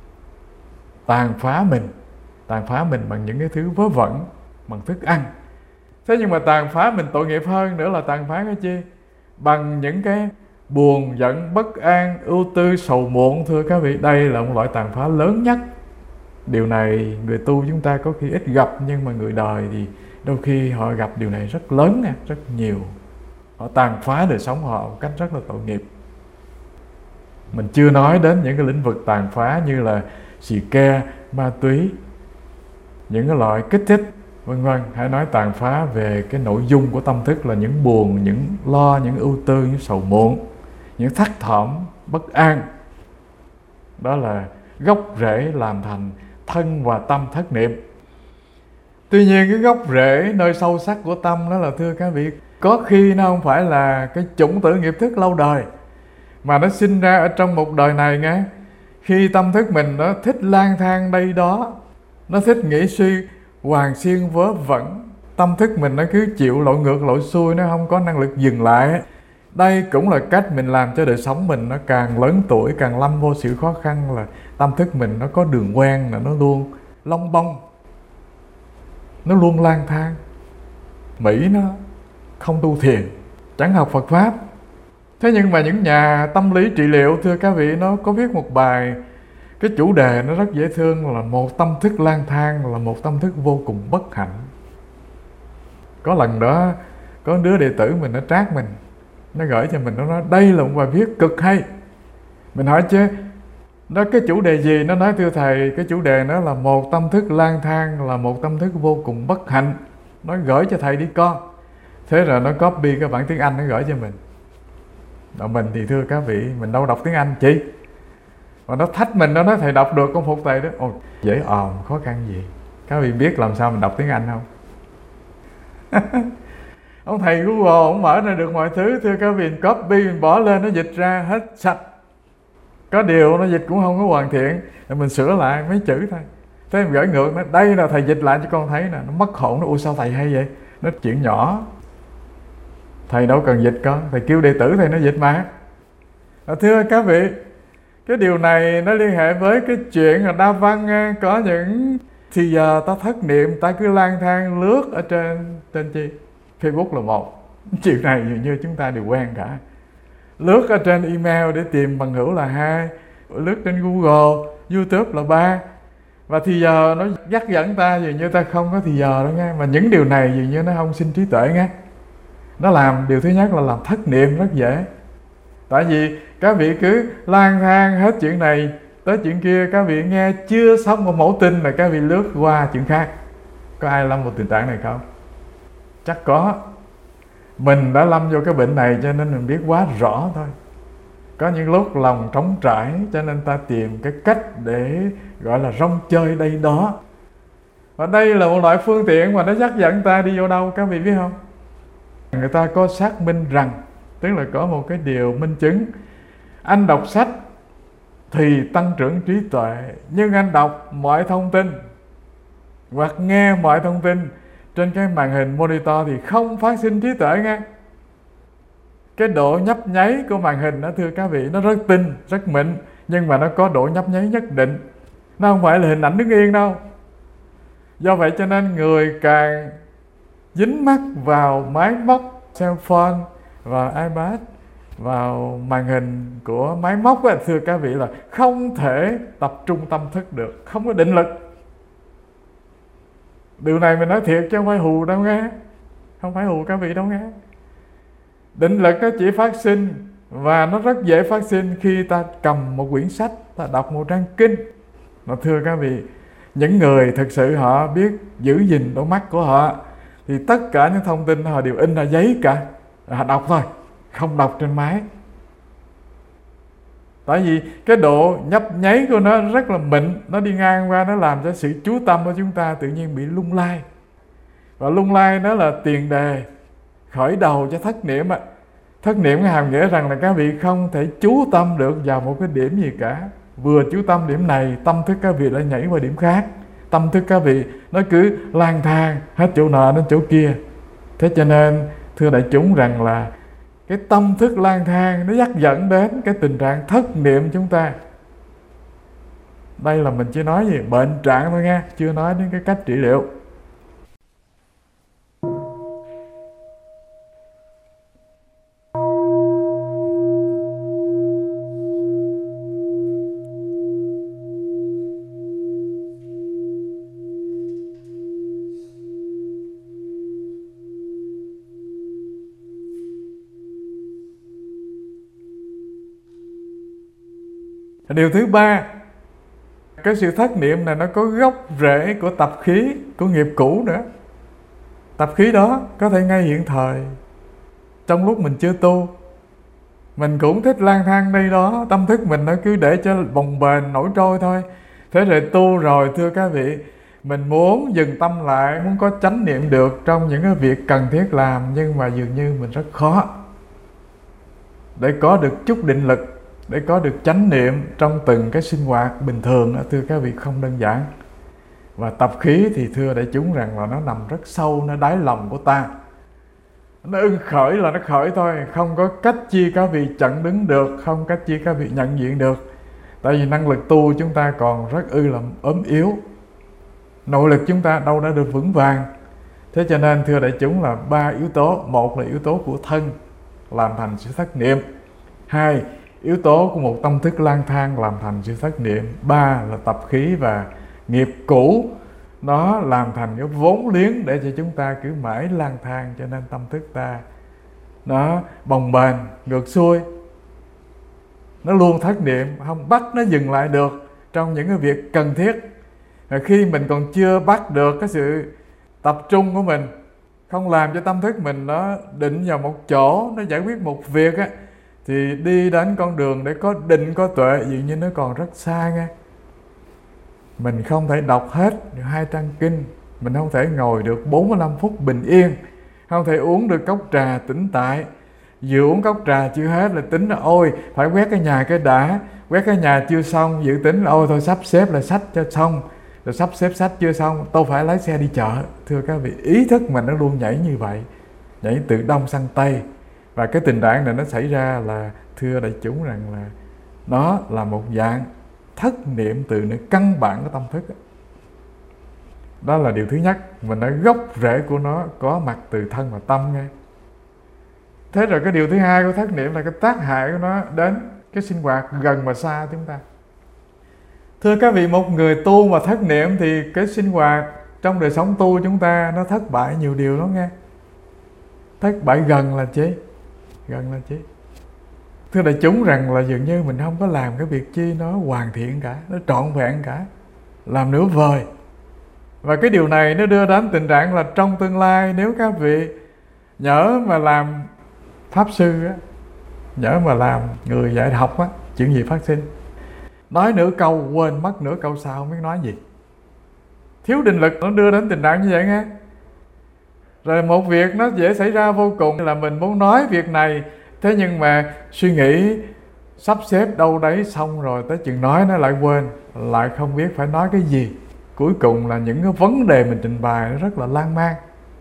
Tàn phá mình bằng những cái thứ vớ vẩn, bằng thức ăn. Thế nhưng mà tàn phá mình tội nghiệp hơn nữa là tàn phá cái chi? Bằng những cái buồn, giận, bất an, ưu tư, sầu muộn. Thưa các vị, đây là một loại tàn phá lớn nhất. Điều này người tu chúng ta có khi ít gặp, nhưng mà người đời thì đôi khi họ gặp điều này rất lớn, rất nhiều. Họ tàn phá đời sống họ một cách rất là tội nghiệp. Mình chưa nói đến những cái lĩnh vực tàn phá như là xì ke, ma túy, những cái loại kích thích, vân vân. Hãy nói tàn phá về cái nội dung của tâm thức là những buồn, những lo, những ưu tư, những sầu muộn, những thất thỏm, bất an. Đó là gốc rễ làm thành thân và tâm thất niệm. Tuy nhiên cái gốc rễ nơi sâu sắc của tâm đó là, thưa các vị, có khi nó không phải là cái chủng tử nghiệp thức lâu đời, mà nó sinh ra ở trong một đời này nghe. Khi tâm thức mình nó thích lang thang đây đó, nó thích nghĩ suy hoàn xiên vớ vẩn, tâm thức mình nó cứ chịu lội ngược lội xuôi, nó không có năng lực dừng lại. Đây cũng là cách mình làm cho đời sống mình nó càng lớn tuổi, càng lâm vô sự khó khăn, là tâm thức mình nó có đường quen là nó luôn lông bông, nó luôn lang thang. Mỹ nó không tu thiền, chẳng học Phật Pháp. Thế nhưng mà những nhà tâm lý trị liệu, thưa các vị, nó có viết một bài, cái chủ đề nó rất dễ thương, là một tâm thức lang thang là một tâm thức vô cùng bất hạnh. Có lần đó có đứa đệ tử mình nó trát mình, nó gửi cho mình, nó nói đây là một bài viết cực hay. Mình hỏi chứ đó cái chủ đề gì? Nó nói thưa thầy, cái chủ đề nó là một tâm thức lang thang là một tâm thức vô cùng bất hạnh. Nó gửi cho thầy đi con. Thế rồi nó copy cái bản tiếng Anh nó gửi cho mình. Rồi mình thì thưa các vị, mình đâu đọc tiếng Anh chị. Và nó thách mình, nó nói thầy đọc được con phục thầy đó. Ồ, dễ òm, khó khăn gì. Các vị biết làm sao mình đọc tiếng Anh không? Ông thầy Google, ông mở ra được mọi thứ. Thưa các vị, mình copy, mình bỏ lên, nó dịch ra hết sạch. Có điều nó dịch cũng không có hoàn thiện, rồi mình sửa lại mấy chữ thôi. Thế mình gửi ngược, nó đây là thầy dịch lại cho con thấy nè. Nó mất hồn, nó ui sao thầy hay vậy? Nó chuyện nhỏ, thầy đâu cần dịch con, thầy kêu đệ tử thầy nó dịch mà. Thưa các vị, cái điều này nó liên hệ với cái chuyện là đa văn. Có những thì giờ ta thất niệm, ta cứ lang thang lướt ở trên chi? Facebook là một. Chuyện này dường như chúng ta đều quen cả. Lướt ở trên email để tìm bằng hữu là 2, lướt trên Google, YouTube là 3. Và thì giờ nó dắt dẫn ta dường như ta không có thì giờ đó nghe. Mà những điều này dường như nó không sinh trí tuệ nghe. Nó làm, điều thứ nhất là làm thất niệm rất dễ. Tại vì các vị cứ lang thang hết chuyện này tới chuyện kia, các vị nghe chưa xong một mẫu tin là các vị lướt qua chuyện khác. Có ai lâm vào tình trạng này không? Chắc có. Mình đã lâm vô cái bệnh này cho nên mình biết quá rõ thôi. Có những lúc lòng trống trải cho nên ta tìm cái cách để gọi là rong chơi đây đó. Và đây là một loại phương tiện mà nó dắt dẫn ta đi vô đâu, các vị biết không? Người ta có xác minh rằng, tức là có một cái điều minh chứng, anh đọc sách thì tăng trưởng trí tuệ, nhưng anh đọc mọi thông tin hoặc nghe mọi thông tin trên cái màn hình monitor thì không phát sinh trí tuệ nghe. Cái độ nhấp nháy của màn hình đó, thưa các vị, nó rất tinh, rất mịn, nhưng mà nó có độ nhấp nháy nhất định. Nó không phải là hình ảnh đứng yên đâu. Do vậy cho nên người càng dính mắc vào máy móc, cell phone, vào iPad, vào màn hình của máy móc á, thưa các vị, là không thể tập trung tâm thức được, không có định lực. Điều này mình nói thiệt chứ không phải hù đâu nghe, không phải hù các vị đâu nghe. Định lực nó chỉ phát sinh, và nó rất dễ phát sinh khi ta cầm một quyển sách, ta đọc một trang kinh. Mà thưa các vị, những người thực sự họ biết giữ gìn đôi mắt của họ thì tất cả những thông tin họ đều in ra giấy cả, họ đọc thôi, không đọc trên máy. Tại vì cái độ nhấp nháy của nó rất là mịn, nó đi ngang qua, nó làm cho sự chú tâm của chúng ta tự nhiên bị lung lay. Và lung lay nó là tiền đề khởi đầu cho thất niệm ạ. Thất niệm có hàm nghĩa rằng là các vị không thể chú tâm được vào một cái điểm gì cả. Vừa chú tâm điểm này, tâm thức các vị lại nhảy qua điểm khác. Tâm thức các vị nó cứ lang thang hết chỗ nọ đến chỗ kia. Thế cho nên thưa đại chúng rằng là cái tâm thức lang thang nó dắt dẫn đến cái tình trạng thất niệm chúng ta. Đây là mình chỉ nói về bệnh trạng thôi nha, chưa nói đến cái cách trị liệu. Điều thứ ba, cái sự thất niệm này nó có gốc rễ của tập khí, của nghiệp cũ nữa. Tập khí đó có thể ngay hiện thời, trong lúc mình chưa tu, mình cũng thích lang thang đây đó, tâm thức mình nó cứ để cho bồng bềnh nổi trôi thôi. Thế rồi tu rồi thưa các vị, mình muốn dừng tâm lại, muốn có chánh niệm được trong những cái việc cần thiết làm, nhưng mà dường như mình rất khó. Để có được chút định lực, để có được chánh niệm trong từng cái sinh hoạt bình thường, thưa các vị, không đơn giản. Và tập khí thì thưa đại chúng rằng là nó nằm rất sâu nơi đáy lòng của ta. Nó ưng khởi là nó khởi thôi, không có cách chi các vị chặn đứng được, không cách chi các vị nhận diện được. Tại vì năng lực tu chúng ta còn rất là ốm yếu, nội lực chúng ta đâu đã được vững vàng. Thế cho nên thưa đại chúng là ba yếu tố. Một là yếu tố của thân làm thành sự thất niệm. Hai, yếu tố của một tâm thức lang thang làm thành sự thất niệm. Ba là tập khí và nghiệp cũ, nó làm thành cái vốn liếng để cho chúng ta cứ mãi lang thang, cho nên tâm thức ta nó bồng bềnh ngược xuôi, nó luôn thất niệm, không bắt nó dừng lại được trong những cái việc cần thiết. Và khi mình còn chưa bắt được cái sự tập trung của mình, không làm cho tâm thức mình nó định vào một chỗ, nó giải quyết một việc á, thì đi đến con đường để có định có tuệ dường như nó còn rất xa nha. Mình không thể đọc hết 2 trang kinh, mình không thể ngồi được 45 phút bình yên, không thể uống được cốc trà tĩnh tại. Vừa uống cốc trà chưa hết là tính là ôi phải quét cái nhà cái đã, quét cái nhà chưa xong dự tính là ôi thôi sắp xếp là sách cho xong, rồi sắp xếp sách chưa xong tôi phải lái xe đi chợ. Thưa các vị, ý thức mình nó luôn nhảy như vậy, nhảy từ đông sang tây. Và cái tình trạng này nó xảy ra là thưa đại chúng rằng là nó là một dạng thất niệm từ nơi căn bản của tâm thức. Đó là điều thứ nhất, mình nói gốc rễ của nó có mặt từ thân và tâm nghe. Thế rồi cái điều thứ hai của thất niệm là cái tác hại của nó đến cái sinh hoạt gần và xa chúng ta. Thưa các vị, một người tu mà thất niệm thì cái sinh hoạt trong đời sống tu chúng ta nó thất bại nhiều điều đó nghe. Thất bại gần là chi? Gần là chi? Thưa đại chúng rằng là dường như mình không có làm cái việc chi nó hoàn thiện cả, nó trọn vẹn cả, làm nửa vời. Và cái điều này nó đưa đến tình trạng là trong tương lai nếu các vị nhỡ mà làm pháp sư á, nhỡ mà làm người dạy học á, chuyện gì phát sinh? Nói nửa câu quên mất nửa câu sau không biết nói gì. Thiếu định lực nó đưa đến tình trạng như vậy nghe. Rồi một việc nó dễ xảy ra vô cùng là mình muốn nói việc này, thế nhưng mà suy nghĩ sắp xếp đâu đấy xong rồi tới chừng nói nó lại quên, lại không biết phải nói cái gì. Cuối cùng là những cái vấn đề mình trình bày nó rất là lan man.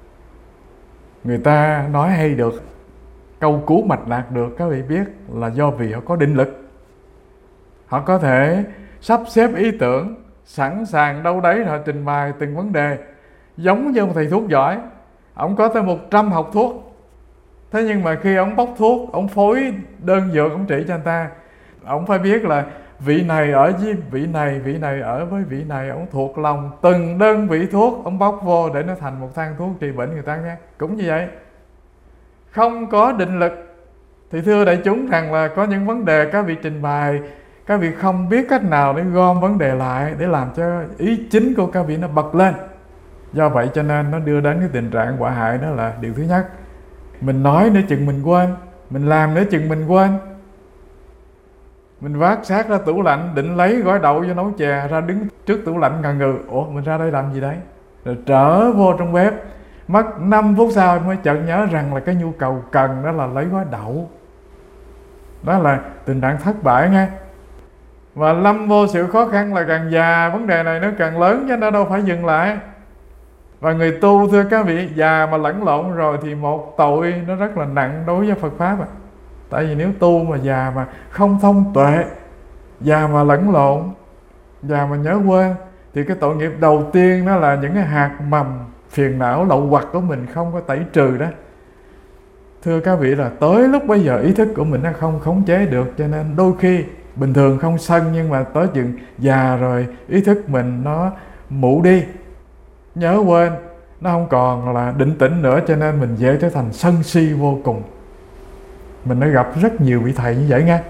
Người ta nói hay được, câu cú mạch lạc được, các vị biết là do vì họ có định lực. Họ có thể sắp xếp ý tưởng, sẵn sàng đâu đấy họ trình bày từng vấn đề. giống như một thầy thuốc giỏi, ông có tới 100 học thuốc. Thế nhưng mà khi ông bốc thuốc, ông phối đơn dược, ông trị cho người ta, ông phải biết là vị này ở với vị này ở với vị này, ông thuộc lòng từng đơn vị thuốc, ông bốc vô để nó thành một thang thuốc trị bệnh người ta nghe. Cũng như vậy, không có định lực. Thì thưa đại chúng rằng là có những vấn đề các vị trình bày, các vị không biết cách nào để gom vấn đề lại, để làm cho ý chính của các vị nó bật lên. Do vậy cho nên nó đưa đến cái tình trạng họa hại. Đó là điều thứ nhất. Mình nói nữa chừng mình quên, mình làm nữa chừng mình quên. Mình vác xác ra tủ lạnh định lấy gói đậu vô nấu chè, ra đứng trước tủ lạnh ngần ngừ, ủa mình ra đây làm gì đấy? Rồi trở vô trong bếp, mất 5 phút sau mới chợt nhớ rằng là cái nhu cầu cần đó là lấy gói đậu. Đó là tình trạng thất bại nghe. Và lâm vô sự khó khăn là càng già, vấn đề này nó càng lớn, chứ nó đâu phải dừng lại. Và người tu thưa các vị, già mà lẫn lộn rồi thì một tội nó rất là nặng đối với Phật Pháp. Tại vì nếu tu mà già mà không thông tuệ, già mà lẫn lộn, già mà nhớ quên, thì cái tội nghiệp đầu tiên đó là những cái hạt mầm phiền não lậu hoặc của mình không có tẩy trừ đó. Thưa các vị là tới lúc bây giờ ý thức của mình nó không khống chế được, cho nên đôi khi bình thường không sân, nhưng mà tới chừng già rồi ý thức mình nó mụ đi, nhớ quên, nó không còn là định tĩnh nữa, cho nên mình dễ trở thành sân si vô cùng. Mình đã gặp rất nhiều vị thầy như vậy nghe.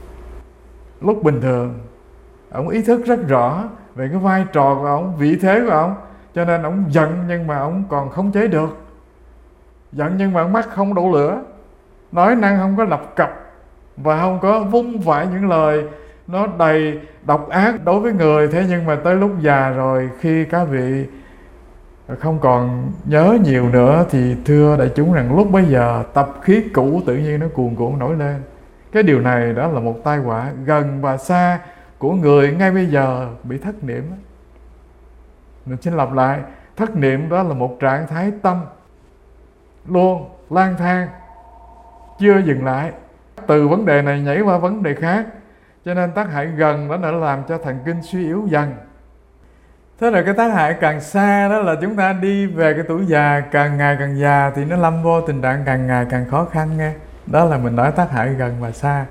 Lúc bình thường ông ý thức rất rõ về cái vai trò của ông, vị thế của ông, cho nên ông giận nhưng mà ông còn khống chế được. Giận nhưng mà mắt không đổ lửa, nói năng không có lập cập, và không có vung vãi những lời nó đầy độc ác đối với người. Thế nhưng mà tới lúc già rồi, khi các vị không còn nhớ nhiều nữa, thì thưa đại chúng rằng lúc bây giờ tập khí cũ tự nhiên nó cuồn cuộn nổi lên. Cái điều này đó là một tai họa gần và xa của người ngay bây giờ bị thất niệm. Mình xin lặp lại, thất niệm đó là một trạng thái tâm luôn lang thang, chưa dừng lại, từ vấn đề này nhảy qua vấn đề khác, cho nên tác hại gần đó là làm cho thần kinh suy yếu dần. Thế rồi cái tác hại càng xa đó là chúng ta đi về cái tuổi già, càng ngày càng già thì nó lâm vô tình trạng càng ngày càng khó khăn nghe. Đó là mình nói tác hại gần và xa.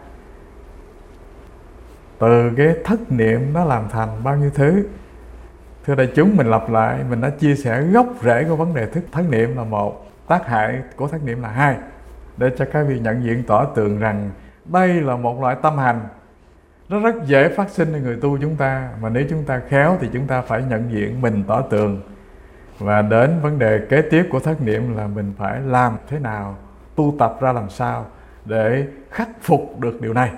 Từ cái thất niệm nó làm thành bao nhiêu thứ. Thưa đại chúng, mình lặp lại, mình đã chia sẻ gốc rễ của vấn đề thất niệm là một, tác hại của thất niệm là hai, để cho các vị nhận diện tỏ tường rằng đây là một loại tâm hành. Nó rất dễ phát sinh ở người tu chúng ta, mà nếu chúng ta khéo thì chúng ta phải nhận diện mình tỏ tường. Và đến vấn đề kế tiếp của thất niệm là mình phải làm thế nào, tu tập ra làm sao để khắc phục được điều này.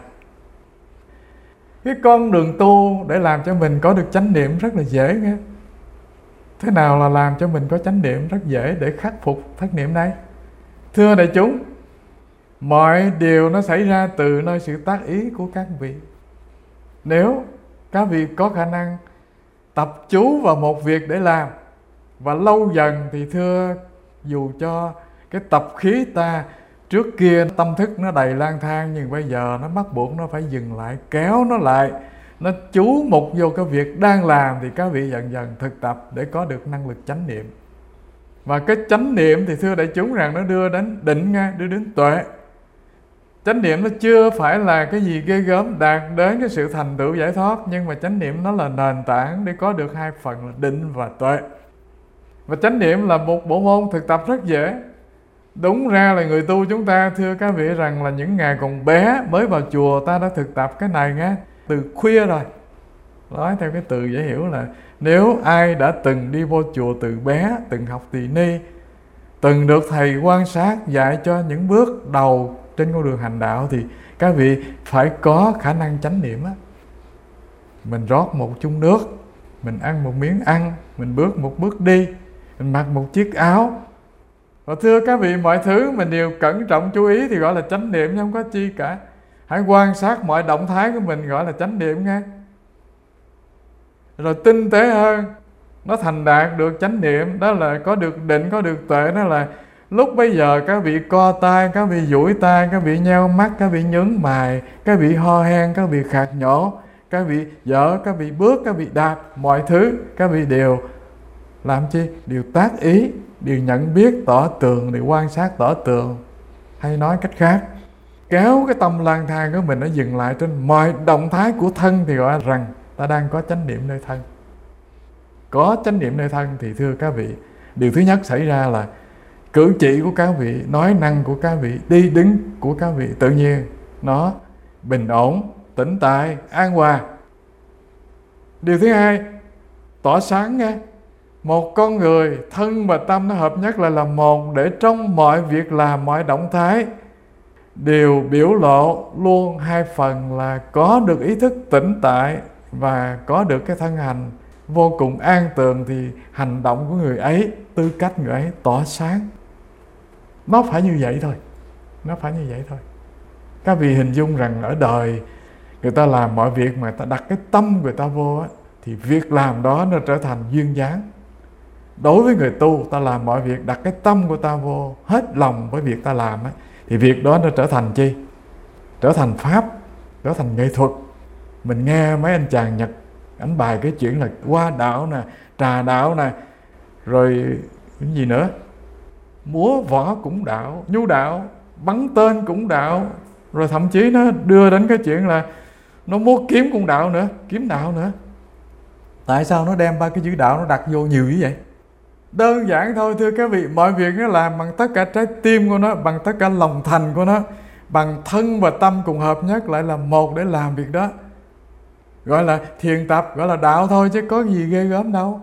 Cái con đường tu để làm cho mình có được chánh niệm rất là dễ nghe. Thế nào là làm cho mình có chánh niệm rất dễ để khắc phục thất niệm đây? Thưa đại chúng, mọi điều nó xảy ra từ nơi sự tác ý của các vị. Nếu các vị có khả năng tập chú vào một việc để làm, và lâu dần thì thưa, dù cho cái tập khí ta trước kia tâm thức nó đầy lang thang, nhưng bây giờ nó bắt buộc nó phải dừng lại, kéo nó lại, nó chú mục vô cái việc đang làm, thì các vị dần dần thực tập để có được năng lực chánh niệm. Và cái chánh niệm thì thưa đại chúng rằng nó đưa đến định nghe, đưa đến tuệ. Chánh niệm nó chưa phải là cái gì ghê gớm đạt đến cái sự thành tựu giải thoát, nhưng mà chánh niệm nó là nền tảng để có được hai phần là định và tuệ. Và chánh niệm là một bộ môn thực tập rất dễ. Đúng ra là người tu chúng ta, thưa các vị rằng là những ngày còn bé mới vào chùa ta đã thực tập cái này nghe, từ khuya rồi. Nói theo cái từ dễ hiểu là nếu ai đã từng đi vô chùa từ bé, từng học tỳ ni, từng được thầy quan sát dạy cho những bước đầu trên con đường hành đạo, thì các vị phải có khả năng chánh niệm á. Mình rót một chung nước, mình ăn một miếng ăn, mình bước một bước đi, mình mặc một chiếc áo. Và thưa các vị, mọi thứ mình đều cẩn trọng chú ý thì gọi là chánh niệm, chứ không có chi cả. Hãy quan sát mọi động thái của mình gọi là chánh niệm nghe. Rồi tinh tế hơn, nó thành đạt được chánh niệm, đó là có được định, có được tuệ. Đó là lúc bây giờ các vị co tay, các vị duỗi tay, các vị nheo mắt, các vị nhướng mày, các vị ho hen, các vị khạc nhổ, các vị dở, các vị bước, các vị đạp, mọi thứ các vị đều Làm chi? Điều tác ý, điều nhận biết tỏ tường, điều quan sát tỏ tường. Hay nói cách khác, kéo cái tâm lang thang của mình nó dừng lại trên mọi động thái của thân thì gọi rằng ta đang có chánh niệm nơi thân. Có chánh niệm nơi thân thì thưa các vị, điều thứ nhất xảy ra là cử chỉ của các vị, nói năng của các vị, đi đứng của các vị tự nhiên nó bình ổn, tĩnh tại, an hòa. Điều thứ hai, tỏ sáng nghe. Một con người thân và tâm nó hợp nhất lại là một, để trong mọi việc làm, mọi động thái đều biểu lộ luôn hai phần là có được ý thức tĩnh tại và có được cái thân hành vô cùng an tường, thì hành động của người ấy, tư cách người ấy tỏ sáng. Nó phải như vậy thôi. Nó phải như vậy thôi. Các vị hình dung rằng ở đời người ta làm mọi việc mà ta đặt cái tâm người ta vô á, thì việc làm đó nó trở thành duyên dáng. Đối với người tu, ta làm mọi việc đặt cái tâm của ta vô, hết lòng với việc ta làm á, thì việc đó nó trở thành chi? Trở thành pháp, trở thành nghệ thuật. Mình nghe mấy anh chàng Nhật ảnh bài cái chuyện là hoa đạo nè, trà đạo nè, rồi cái gì nữa, múa võ cũng đạo, nhu đạo, bắn tên cũng đạo, rồi thậm chí nó đưa đến cái chuyện là nó múa kiếm cũng đạo nữa, kiếm đạo nữa. Tại sao nó đem ba cái chữ đạo nó đặt vô nhiều như vậy? Đơn giản thôi thưa các vị, mọi việc nó làm bằng tất cả trái tim của nó, bằng tất cả lòng thành của nó, bằng thân và tâm cùng hợp nhất lại là một để làm việc đó. Gọi là thiền tập, gọi là đạo thôi chứ có gì ghê gớm đâu.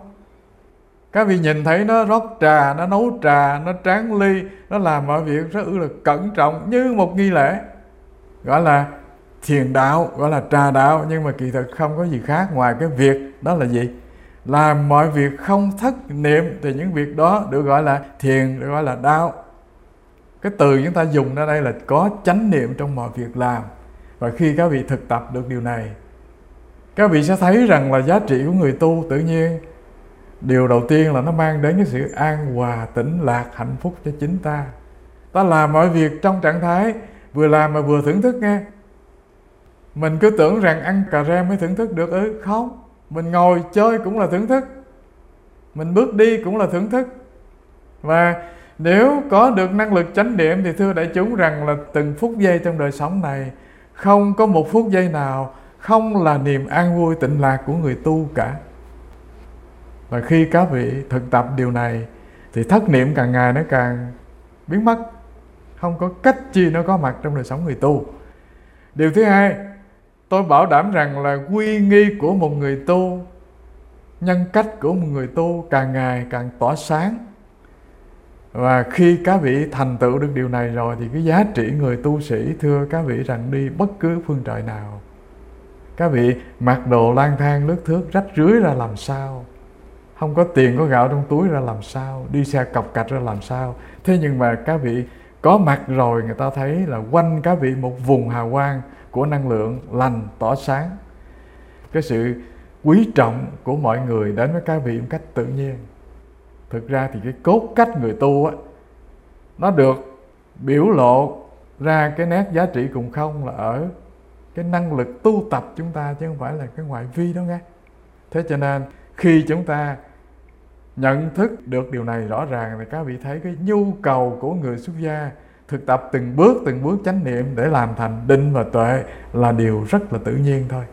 Các vị nhìn thấy nó rót trà, nó nấu trà, nó tráng ly, nó làm mọi việc rất là cẩn trọng như một nghi lễ, gọi là thiền đạo, gọi là trà đạo. Nhưng mà kỳ thực không có gì khác ngoài cái việc đó là gì? Làm mọi việc không thất niệm thì những việc đó được gọi là thiền, được gọi là đạo. Cái từ chúng ta dùng ra đây là có chánh niệm trong mọi việc làm. Và khi các vị thực tập được điều này, các vị sẽ thấy rằng là giá trị của người tu tự nhiên, điều đầu tiên là nó mang đến cái sự an hòa, tĩnh lạc, hạnh phúc cho chính ta. Ta làm mọi việc trong trạng thái vừa làm mà vừa thưởng thức nghe. Mình cứ tưởng rằng ăn cà rem mới thưởng thức được không. Mình ngồi chơi cũng là thưởng thức, mình bước đi cũng là thưởng thức. Và nếu có được năng lực chánh niệm thì thưa đại chúng rằng là từng phút giây trong đời sống này, không có một phút giây nào không là niềm an vui tịnh lạc của người tu cả. Và khi các vị thực tập điều này thì thất niệm càng ngày nó càng biến mất, không có cách chi nó có mặt trong đời sống người tu. Điều thứ hai, tôi bảo đảm rằng là quy nghi của một người tu, nhân cách của một người tu càng ngày càng tỏa sáng. Và khi các vị thành tựu được điều này rồi thì cái giá trị người tu sĩ, thưa các vị rằng đi bất cứ phương trời nào, các vị mặc đồ lang thang lướt thước rách rưới ra làm sao, không có tiền có gạo trong túi ra làm sao, đi xe cọc cạch ra làm sao, thế nhưng mà các vị có mặt rồi, người ta thấy là quanh các vị một vùng hào quang của năng lượng lành tỏa sáng. Cái sự quý trọng của mọi người đến với các vị một cách tự nhiên. Thực ra thì cái cốt cách người tu á, nó được biểu lộ ra cái nét giá trị cùng không là ở cái năng lực tu tập chúng ta, chứ không phải là cái ngoại vi đó nghe. Thế cho nên khi chúng ta nhận thức được điều này rõ ràng thì các vị thấy cái nhu cầu của người xuất gia thực tập từng bước chánh niệm để làm thành định và tuệ là điều rất là tự nhiên thôi.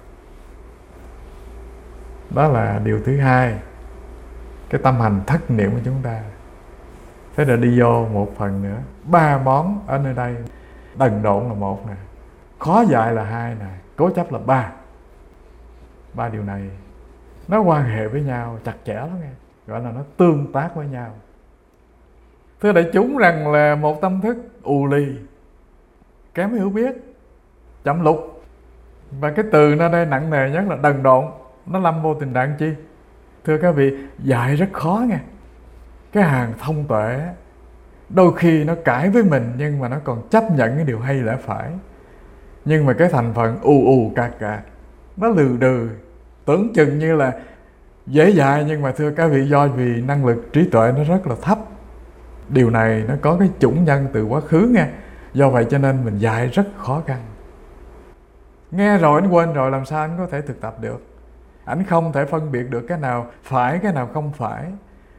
Đó là điều thứ hai, cái tâm hành thất niệm của chúng ta. Thế rồi đi vô một phần nữa, 3 món ở nơi đây. Đần độn là 1 nè, khó dạy là 2 nè, cố chấp là 3. 3 điều này nó quan hệ với nhau chặt chẽ lắm nghe, gọi là nó tương tác với nhau. Thưa đại chúng rằng là một tâm thức ù lì, kém hiểu biết, chậm lục, và cái từ nó đây nặng nề nhất là đần độn, nó lâm vô tình trạng chi? Thưa các vị, dạy rất khó nghe. Cái hàng thông tuệ đôi khi nó cãi với mình nhưng mà nó còn chấp nhận cái điều hay lẽ phải. Nhưng mà cái thành phần ù cạc, nó lừ đừ, tưởng chừng như là dễ dạy, nhưng mà thưa các vị, do vì năng lực trí tuệ nó rất là thấp. Điều này nó có cái chủng nhân từ quá khứ nghe. Do vậy cho nên mình dạy rất khó khăn. Nghe rồi anh quên rồi, làm sao anh có thể thực tập được? Anh không thể phân biệt được cái nào phải, cái nào không phải.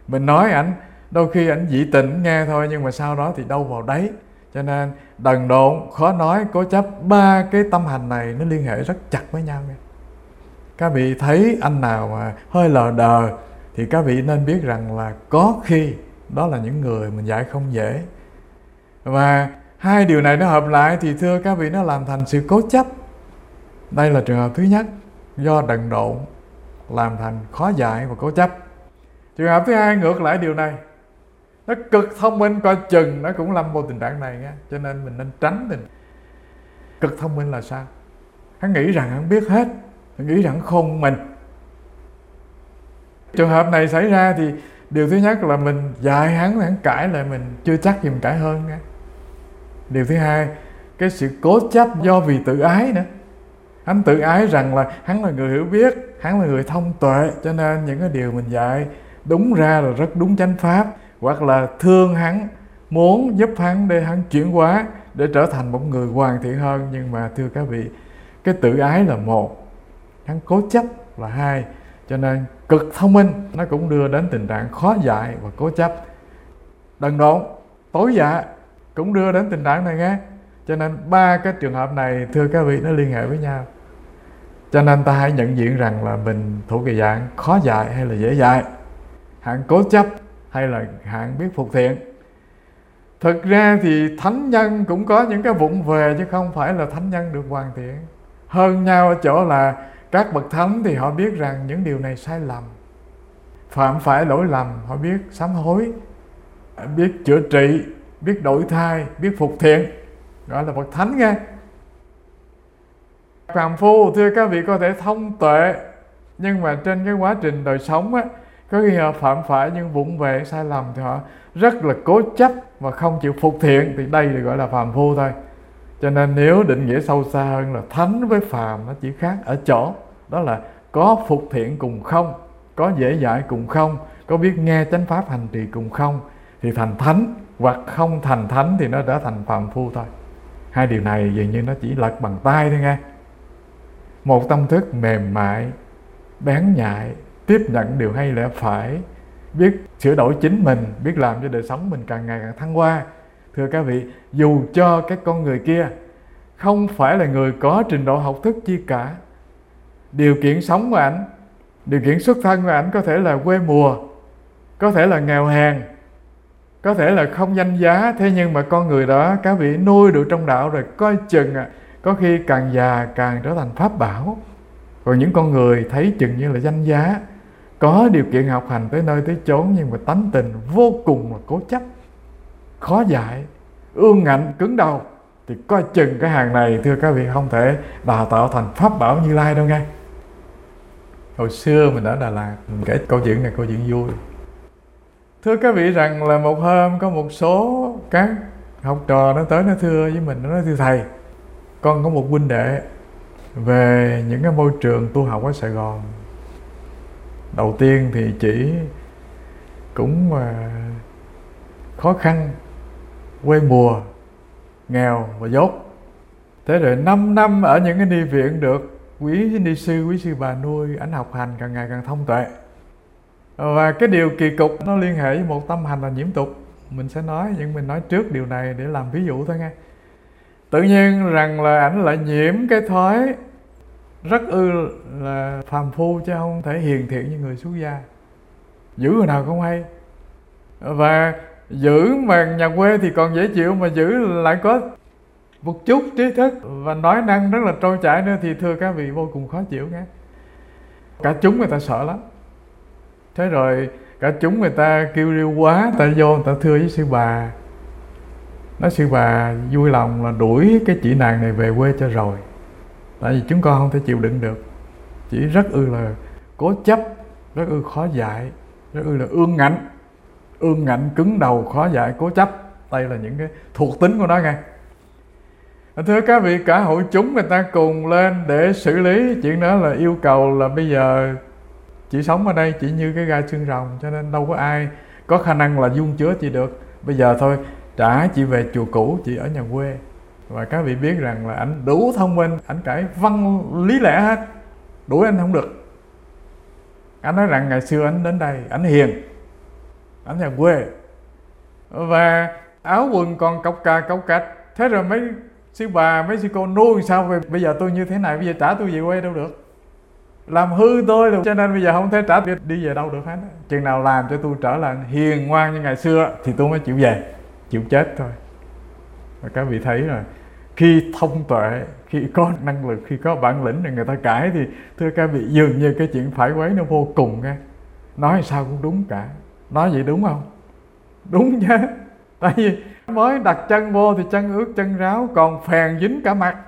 Mình nói ảnh, đôi khi ảnh dị tình nghe thôi, nhưng mà sau đó thì đâu vào đấy. Cho nên đần độn, khó nói, cố chấp, ba cái tâm hành này nó liên hệ rất chặt với nhau nha. Các vị thấy anh nào mà hơi lờ đờ thì các vị nên biết rằng là có khi đó là những người mình dạy không dễ. Và hai điều này nó hợp lại thì thưa các vị, nó làm thành sự cố chấp. Đây là trường hợp thứ nhất, do đần độn làm thành khó dạy và cố chấp. Trường hợp thứ hai ngược lại điều này, nó cực thông minh, coi chừng nó cũng lâm vào tình trạng này nha. Cho nên mình nên tránh mình. Cực thông minh là sao? Hắn nghĩ rằng hắn biết hết, hắn nghĩ rằng khôn mình. Trường hợp này xảy ra thì điều thứ nhất là mình dạy hắn cãi lại mình chưa chắc gì mình cãi hơn nha. Điều thứ hai, cái sự cố chấp do vì tự ái nữa. Hắn tự ái rằng là hắn là người hiểu biết, hắn là người thông tuệ, cho nên những cái điều mình dạy đúng ra là rất đúng chánh pháp, hoặc là thương hắn, muốn giúp hắn để hắn chuyển hóa, để trở thành một người hoàn thiện hơn. Nhưng mà thưa các vị, cái tự ái là một, hắn cố chấp là hai. Cho nên cực thông minh nó cũng đưa đến tình trạng khó dạy và cố chấp. Đần độn, tối dạ cũng đưa đến tình trạng này nghe. Cho nên ba cái trường hợp này thưa các vị nó liên hệ với nhau. Cho nên ta hãy nhận diện rằng là mình thuộc về dạng khó dạy hay là dễ dạy, hạng cố chấp hay là hạng biết phục thiện. Thực ra thì thánh nhân cũng có những cái vụng về, chứ không phải là thánh nhân được hoàn thiện. Hơn nhau ở chỗ là các bậc thánh thì họ biết rằng những điều này sai lầm, phạm phải lỗi lầm, họ biết sám hối, biết chữa trị, biết đổi thay, biết phục thiện, gọi là bậc thánh nghe. Phàm phu thưa các vị có thể thông tuệ, nhưng mà trên cái quá trình đời sống á, có khi họ phạm phải những vụng về sai lầm thì họ rất là cố chấp và không chịu phục thiện, thì đây được gọi là phàm phu thôi. Cho nên nếu định nghĩa sâu xa hơn là thánh với phàm nó chỉ khác ở chỗ đó là có phục thiện cùng không, có dễ dãi cùng không, có biết nghe chánh pháp hành trì cùng không thì thành thánh, hoặc không thành thánh thì nó trở thành phàm phu thôi. Hai điều này dường như nó chỉ lật bằng tay thôi nghe. Một tâm thức mềm mại, bén nhạy, tiếp nhận điều hay lẽ phải, biết sửa đổi chính mình, biết làm cho đời sống mình càng ngày càng thăng hoa. Thưa các vị, dù cho cái con người kia không phải là người có trình độ học thức chi cả, điều kiện sống của ảnh, điều kiện xuất thân của ảnh có thể là quê mùa, có thể là nghèo hèn, có thể là không danh giá, thế nhưng mà con người đó các vị nuôi được trong đạo rồi, coi chừng có khi càng già càng trở thành pháp bảo. Còn những con người thấy chừng như là danh giá, có điều kiện học hành tới nơi tới chốn, nhưng mà tánh tình vô cùng là cố chấp, khó dạy, ương ngạnh, cứng đầu, thì coi chừng cái hàng này thưa các vị không thể đào tạo thành pháp bảo Như Lai đâu nghe. Hồi xưa mình ở Đà Lạt, mình kể câu chuyện này, câu chuyện vui. Thưa các vị rằng là một hôm có một số các học trò nó tới nó thưa với mình, nó nói thưa thầy, con có một huynh đệ về những cái môi trường tu học ở Sài Gòn. Đầu tiên thì chỉ cũng khó khăn, quê mùa, nghèo và dốt. Thế rồi 5 năm ở những cái ni viện được quý ni sư, quý sư bà nuôi, ảnh học hành càng ngày càng thông tuệ. Và cái điều kỳ cục nó liên hệ với một tâm hành là nhiễm tục. Mình sẽ nói, nhưng mình nói trước điều này để làm ví dụ thôi nghe. Tự nhiên rằng là ảnh lại nhiễm cái thói rất là phàm phu, chứ không thể hiền thiện như người xuất gia. Giữ người nào không hay. Và giữ mà nhà quê thì còn dễ chịu, mà giữ lại có một chút trí thức và nói năng rất là trôi chảy nữa thì thưa các vị vô cùng khó chịu nghe. Cả chúng người ta sợ lắm. Thế rồi cả chúng người ta kêu riêu quá, ta vô người ta thưa với sư bà, nói sư bà vui lòng là đuổi cái chị nàng này về quê cho rồi, tại vì chúng con không thể chịu đựng được. Chỉ rất là cố chấp, rất khó dạy, rất là ương ngạnh, cứng đầu, khó dạy, cố chấp. Đây là những cái thuộc tính của nó nghe. Thưa các vị, cả hội chúng người ta cùng lên để xử lý chuyện đó, là yêu cầu là bây giờ chị sống ở đây chỉ như cái gai xương rồng, cho nên đâu có ai có khả năng là dung chứa chị được. Bây giờ thôi trả chị về chùa cũ, chị ở nhà quê. Và các vị biết rằng là ảnh đủ thông minh, ảnh cãi văn lý lẽ hết, đuổi anh không được. Anh nói rằng ngày xưa anh đến đây, ảnh hiền, ảnh nhà quê, và áo quần còn cọc cà cọc cạch. Thế rồi mấy sư bà, mấy sư cô nuôi sao vậy? Bây giờ tôi như thế này, bây giờ trả tôi về quê đâu được, làm hư tôi rồi, cho nên bây giờ không thể trả đi về đâu được hết. Chừng nào làm cho tôi trở lại hiền ngoan như ngày xưa thì tôi mới chịu về, chịu chết thôi. Và các vị thấy rồi, khi thông tuệ, khi có năng lực, khi có bản lĩnh thì người ta cãi thì thưa các vị, dường như cái chuyện phải quấy nó vô cùng nghe. Nói sao cũng đúng cả. Nói vậy đúng không? Đúng chứ. Tại vì mới đặt chân vô thì chân ướt chân ráo, còn phèn dính cả mặt,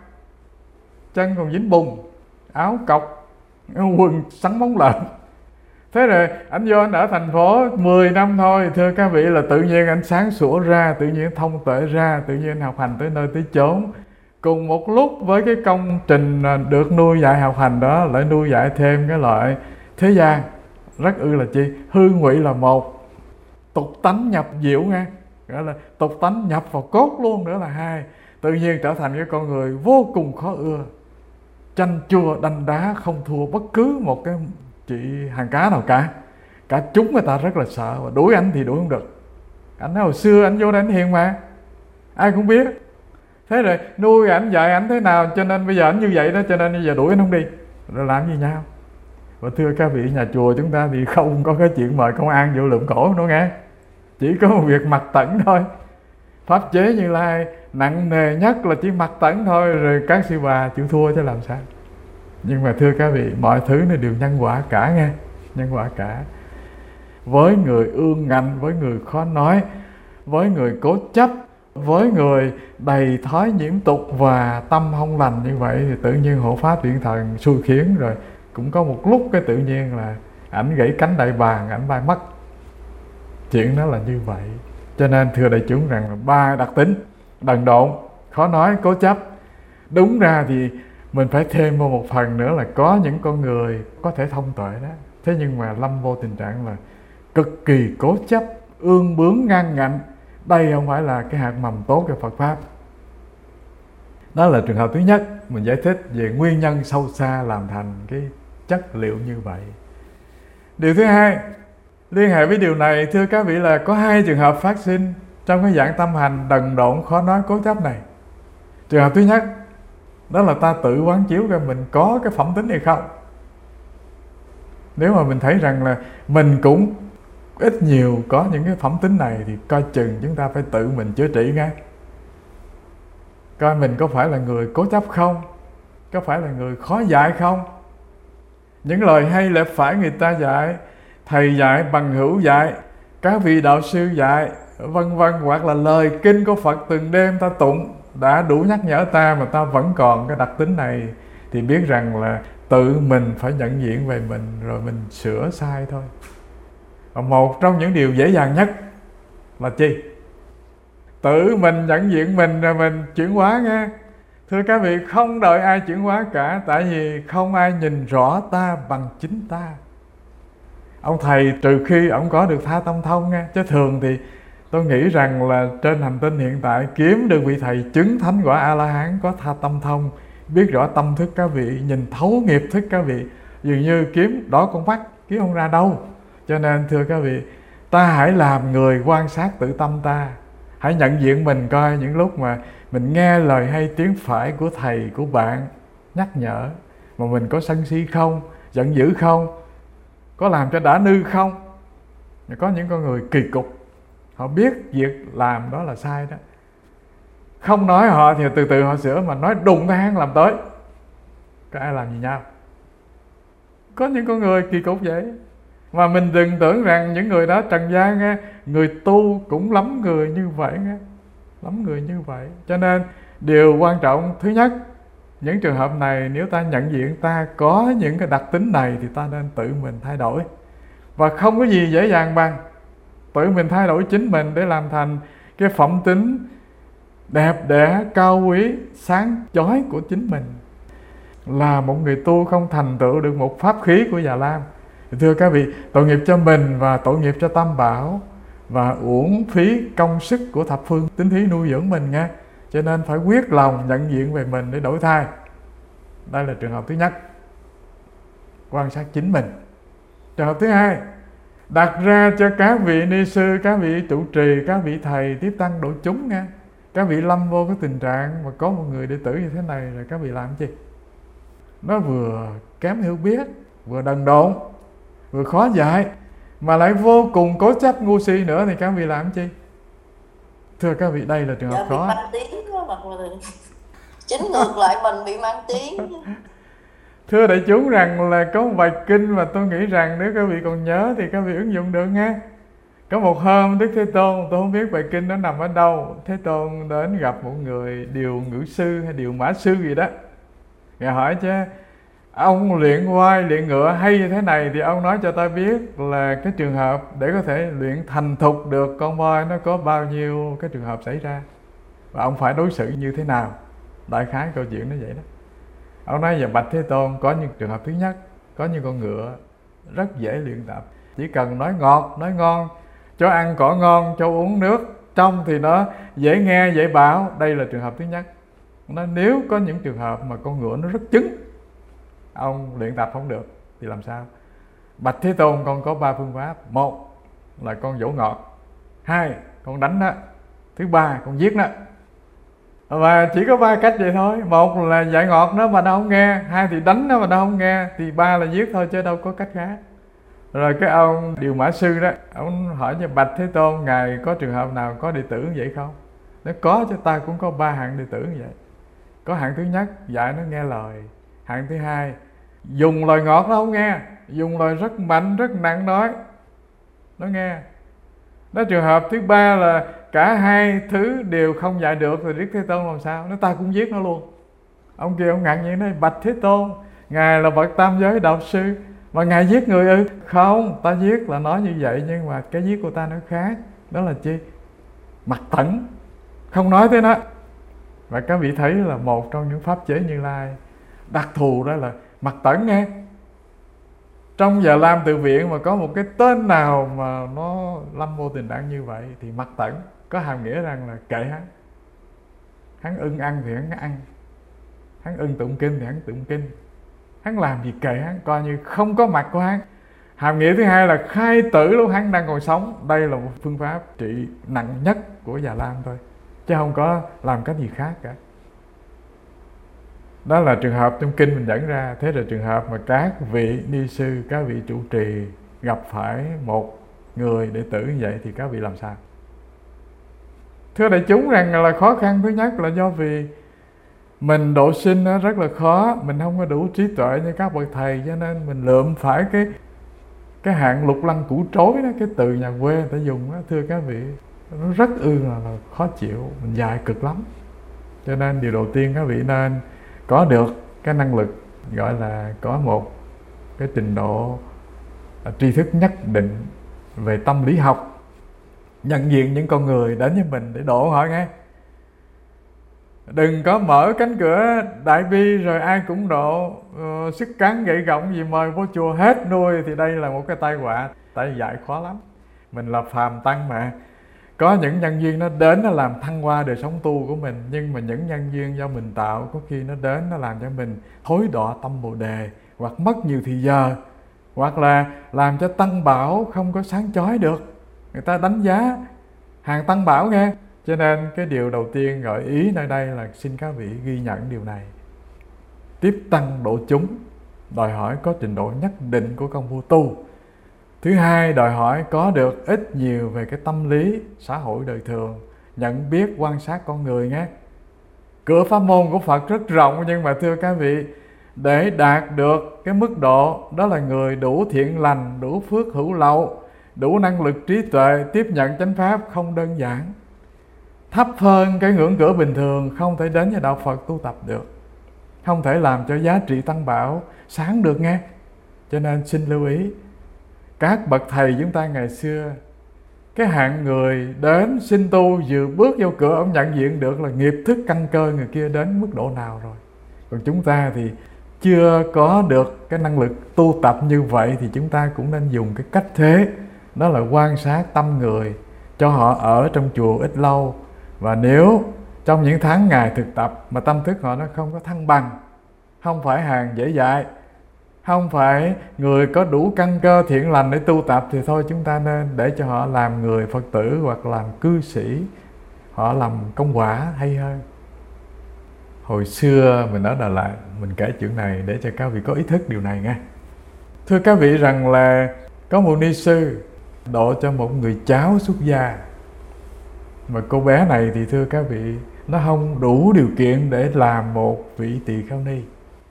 chân còn dính bùn, áo cọc, quần sắn móng lợn. Thế rồi anh vô anh ở thành phố 10 năm thôi, thưa các vị, là tự nhiên anh sáng sủa ra, tự nhiên thông tuệ ra, tự nhiên anh học hành tới nơi tới chốn. Cùng một lúc với cái công trình được nuôi dạy học hành đó, lại nuôi dạy thêm cái loại thế gian rất là chi, hư ngụy là một, tục tánh nhập diệu nghe, gọi là tục tánh nhập vào cốt luôn nữa là hai. Tự nhiên trở thành cái con người vô cùng khó ưa, chanh chua đanh đá, không thua bất cứ một cái chị hàng cá nào cả. Cả chúng người ta rất là sợ, và đuổi anh thì đuổi không được. Anh hồi xưa anh vô đây anh hiền mà, ai cũng biết. Thế rồi nuôi ảnh dạy ảnh thế nào, cho nên bây giờ ảnh như vậy đó, cho nên bây giờ đuổi anh không đi, rồi làm gì nhau. Và thưa các vị, nhà chùa chúng ta thì không có cái chuyện mời công an vô lượm cổ nữa nghe, chỉ có một việc mặc tẩn thôi. Pháp chế Như Lai nặng nề nhất là chỉ mặc tẩn thôi, rồi các sư bà chịu thua chứ làm sao. Nhưng mà thưa các vị, mọi thứ nó đều nhân quả cả nghe, nhân quả cả. Với người ương ngạnh, với người khó nói, với người cố chấp, với người đầy thói nhiễm tục và tâm không lành như vậy, thì tự nhiên hộ pháp điện thần xui khiến, rồi cũng có một lúc cái tự nhiên là ảnh gãy cánh đại bàng, ảnh bay mất. Chuyện đó là như vậy. Cho nên thưa đại chúng rằng là ba đặc tính: đần độn, khó nói, cố chấp. Đúng ra thì mình phải thêm vào một phần nữa là có những con người có thể thông tuệ đó, thế nhưng mà lâm vô tình trạng là cực kỳ cố chấp, ương bướng ngang ngạnh. Đây không phải là cái hạt mầm tốt cho Phật Pháp. Đó là trường hợp thứ nhất, mình giải thích về nguyên nhân sâu xa làm thành cái chất liệu như vậy. Điều thứ hai, liên hệ với điều này, thưa các vị, là có hai trường hợp phát sinh trong cái dạng tâm hành đần độn, khó nói, cố chấp này. Trường hợp thứ nhất, đó là ta tự quán chiếu coi mình có cái phẩm tính hay không. Nếu mà mình thấy rằng là mình cũng ít nhiều có những cái phẩm tính này, thì coi chừng chúng ta phải tự mình chữa trị ngay. Coi mình có phải là người cố chấp không, có phải là người khó dạy không. Những lời hay lẽ phải người ta dạy, thầy dạy, bằng hữu dạy, các vị đạo sư dạy, vân vân, hoặc là lời kinh của Phật từng đêm ta tụng đã đủ nhắc nhở ta, mà ta vẫn còn cái đặc tính này, thì biết rằng là tự mình phải nhận diện về mình, rồi mình sửa sai thôi. Và một trong những điều dễ dàng nhất là chi? Tự mình nhận diện mình rồi mình chuyển hóa nghe. Thưa các vị, không đợi ai chuyển hóa cả, tại vì không ai nhìn rõ ta bằng chính ta. Ông thầy trừ khi ông có được tha tâm thông nghe, chứ thường thì tôi nghĩ rằng là trên hành tinh hiện tại kiếm được vị thầy chứng thánh quả A-la-hán có tha tâm thông, biết rõ tâm thức các vị, nhìn thấu nghiệp thức các vị, dường như kiếm đỏ con mắt, kiếm không ra đâu. Cho nên thưa các vị, ta hãy làm người quan sát tự tâm ta. Hãy nhận diện mình coi những lúc mà mình nghe lời hay tiếng phải của thầy, của bạn nhắc nhở, mà mình có sân si không, giận dữ không, có làm cho đã nư không. Có những con người kỳ cục, họ biết việc làm đó là sai đó, không nói họ thì từ từ họ sửa, mà nói đùng cái hang làm tới. Có ai làm gì nhau? Có những con người kỳ cục vậy. Mà mình đừng tưởng rằng những người đó trần gian nghe, người tu cũng lắm người như vậy nghe, lắm người như vậy. Cho nên điều quan trọng thứ nhất, những trường hợp này nếu ta nhận diện ta có những cái đặc tính này thì ta nên tự mình thay đổi. Và không có gì dễ dàng bằng tự mình thay đổi chính mình để làm thành cái phẩm tính đẹp đẽ, cao quý, sáng chói của chính mình. Là một người tu không thành tựu được một pháp khí của Già Lam, thưa các vị, tội nghiệp cho mình và tội nghiệp cho Tam Bảo, và uổng phí công sức của thập phương tín thí nuôi dưỡng mình nghe. Cho nên phải quyết lòng nhận diện về mình để đổi thay. Đây là trường hợp thứ nhất, quan sát chính mình. Trường hợp thứ hai, đặt ra cho các vị ni sư, các vị trụ trì, các vị thầy tiếp tăng độ chúng nha. Các vị lâm vô cái tình trạng mà có một người đệ tử như thế này là các vị làm gì? Nó vừa kém hiểu biết, vừa đần độn, vừa khó dạy, mà lại vô cùng cố chấp ngu si nữa thì các vị làm chi? Thưa các vị, đây là trường hợp khó. Bị mang tiếng đó mà chính ngược lại mình bị mang tiếng. Thưa đại chúng rằng là có một bài kinh mà tôi nghĩ rằng nếu các vị còn nhớ thì các vị ứng dụng được nha. Có một hôm Đức Thế Tôn, tôi không biết bài kinh nó nằm ở đâu, Thế Tôn đến gặp một người điều ngữ sư hay điều mã sư gì đó. Ngài hỏi chứ, ông luyện oai, luyện ngựa hay như thế này thì ông nói cho ta biết là cái trường hợp để có thể luyện thành thục được con voi nó có bao nhiêu cái trường hợp xảy ra, và ông phải đối xử như thế nào. Đại khái câu chuyện nó vậy đó. Ông nói về bạch Thế Tôn, có những trường hợp thứ nhất, có những con ngựa rất dễ luyện tập, chỉ cần nói ngọt, nói ngon, cho ăn cỏ ngon, cho uống nước trong thì nó dễ nghe, dễ bảo. Đây là trường hợp thứ nhất. Nó nếu có những trường hợp mà con ngựa nó rất cứng, ông luyện tập không được thì làm sao? Bạch Thế Tôn, con có 3 phương pháp. Một là con dỗ ngọt, 2 con đánh nó, thứ 3 con giết nó. Và chỉ có 3 cách vậy thôi. Một là dạy ngọt nó mà nó không nghe, 2 thì đánh nó mà nó không nghe, thì 3 là giết thôi chứ đâu có cách khác. Rồi cái ông điều mã sư đó, ông hỏi cho bạch Thế Tôn, ngài có trường hợp nào có đệ tử như vậy không? Nó có, cho ta cũng có 3 hạng đệ tử như vậy. Có hạng thứ nhất dạy nó nghe lời, hạng thứ hai dùng lời ngọt nó không nghe, dùng lời rất mạnh rất nặng nói nó nghe. Đó, trường hợp thứ ba là cả hai thứ đều không dạy được thì Đức Thế Tôn làm sao? Nó ta cũng giết nó luôn. Ông kia ông ngạc nhiên nói, bạch Thế Tôn, ngài là bậc tam giới đạo sư mà ngài giết người ư? Không, ta giết là nói như vậy, nhưng mà cái giết của ta nó khác. Đó là chi? Mặc tẩn, không nói tới nó. Và các vị thấy là một trong những pháp chế Như Lai đặc thù đó là mặc tẩn nghe. Trong Già Lam Tự Viện mà có một cái tên nào mà nó lâm vô tình trạng như vậy thì mặc tẩn, có hàm nghĩa rằng là kệ hắn. Hắn ưng ăn thì hắn ăn, hắn ưng tụng kinh thì hắn tụng kinh, hắn làm gì kệ hắn, coi như không có mặt của hắn. Hàm nghĩa thứ hai là khai tử lúc hắn đang còn sống. Đây là một phương pháp trị nặng nhất của Già Lam thôi, chứ không có làm cách gì khác cả. Đó là trường hợp trong kinh mình dẫn ra. Thế là trường hợp mà các vị ni sư, các vị trụ trì gặp phải một người đệ tử như vậy thì các vị làm sao? Thưa đại chúng rằng là khó khăn thứ nhất là do vì mình độ sinh nó rất là khó, mình không có đủ trí tuệ như các bậc thầy, cho nên mình lượm phải cái hạng lục lăng củ trối đó, cái từ nhà quê người ta dùng đó. Thưa các vị, nó rất là khó chịu, mình dạy cực lắm. Cho nên điều đầu tiên các vị nên có được cái năng lực, gọi là có một cái trình độ tri thức nhất định về tâm lý học, nhận diện những con người đến với mình để độ họ nghe. Đừng có mở cánh cửa đại bi rồi ai cũng độ, sức cán gậy gọng gì mời vô chùa hết nuôi, thì đây là một cái tai họa. Tại dạy khó lắm. Mình là phàm tăng mà. Có những nhân duyên nó đến nó làm thăng hoa đời sống tu của mình, nhưng mà những nhân duyên do mình tạo có khi nó đến nó làm cho mình thối đọa tâm Bồ Đề, hoặc mất nhiều thì giờ, hoặc là làm cho tăng bảo không có sáng chói được. Người ta đánh giá hàng tăng bảo nghe. Cho nên cái điều đầu tiên gợi ý nơi đây là xin các vị ghi nhận điều này. Tiếp tăng độ chúng đòi hỏi có trình độ nhất định của công phu tu. Thứ hai, đòi hỏi có được ít nhiều về cái tâm lý xã hội đời thường, nhận biết quan sát con người nghe. Cửa pháp môn của Phật rất rộng, nhưng mà thưa các vị, để đạt được cái mức độ đó là người đủ thiện lành, đủ phước hữu lậu, đủ năng lực trí tuệ tiếp nhận chánh pháp không đơn giản. Thấp hơn cái ngưỡng cửa bình thường, không thể đến với đạo Phật tu tập được, không thể làm cho giá trị tăng bảo sáng được nghe. Cho nên xin lưu ý, các bậc thầy chúng ta ngày xưa, cái hạng người đến xin tu vừa bước vô cửa, ông nhận diện được là nghiệp thức căn cơ người kia đến mức độ nào rồi. Còn chúng ta thì chưa có được cái năng lực tu tập như vậy, thì chúng ta cũng nên dùng cái cách thế, đó là quan sát tâm người, cho họ ở trong chùa ít lâu. Và nếu trong những tháng ngày thực tập mà tâm thức họ nó không có thăng bằng, không phải hàng dễ dạy, Không phải người có đủ căn cơ thiện lành để tu tập thì thôi chúng ta nên để cho họ làm người Phật tử hoặc làm cư sĩ, họ làm công quả hay hơn. Hồi xưa mình ở Đà Lạt, mình kể chuyện này để cho các vị có ý thức điều này nha. Thưa các vị rằng là có một ni sư độ cho một người cháu xuất gia, mà cô bé này thì thưa các vị, nó không đủ điều kiện để làm một vị tỳ kheo ni.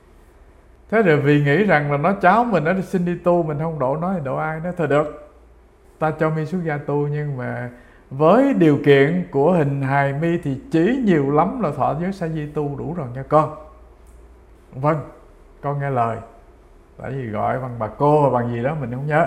Thế rồi vì nghĩ rằng là nó cháu mình nó xin đi tu, mình không độ nó thì độ ai? Nó thôi được, ta cho mi xuất gia tu, nhưng mà với điều kiện của hình hài mi thì chỉ nhiều lắm là thọ giới sa di tu đủ rồi nha con. Vâng, con nghe lời. Tại vì gọi bằng bà cô hoặc bằng gì đó mình không nhớ.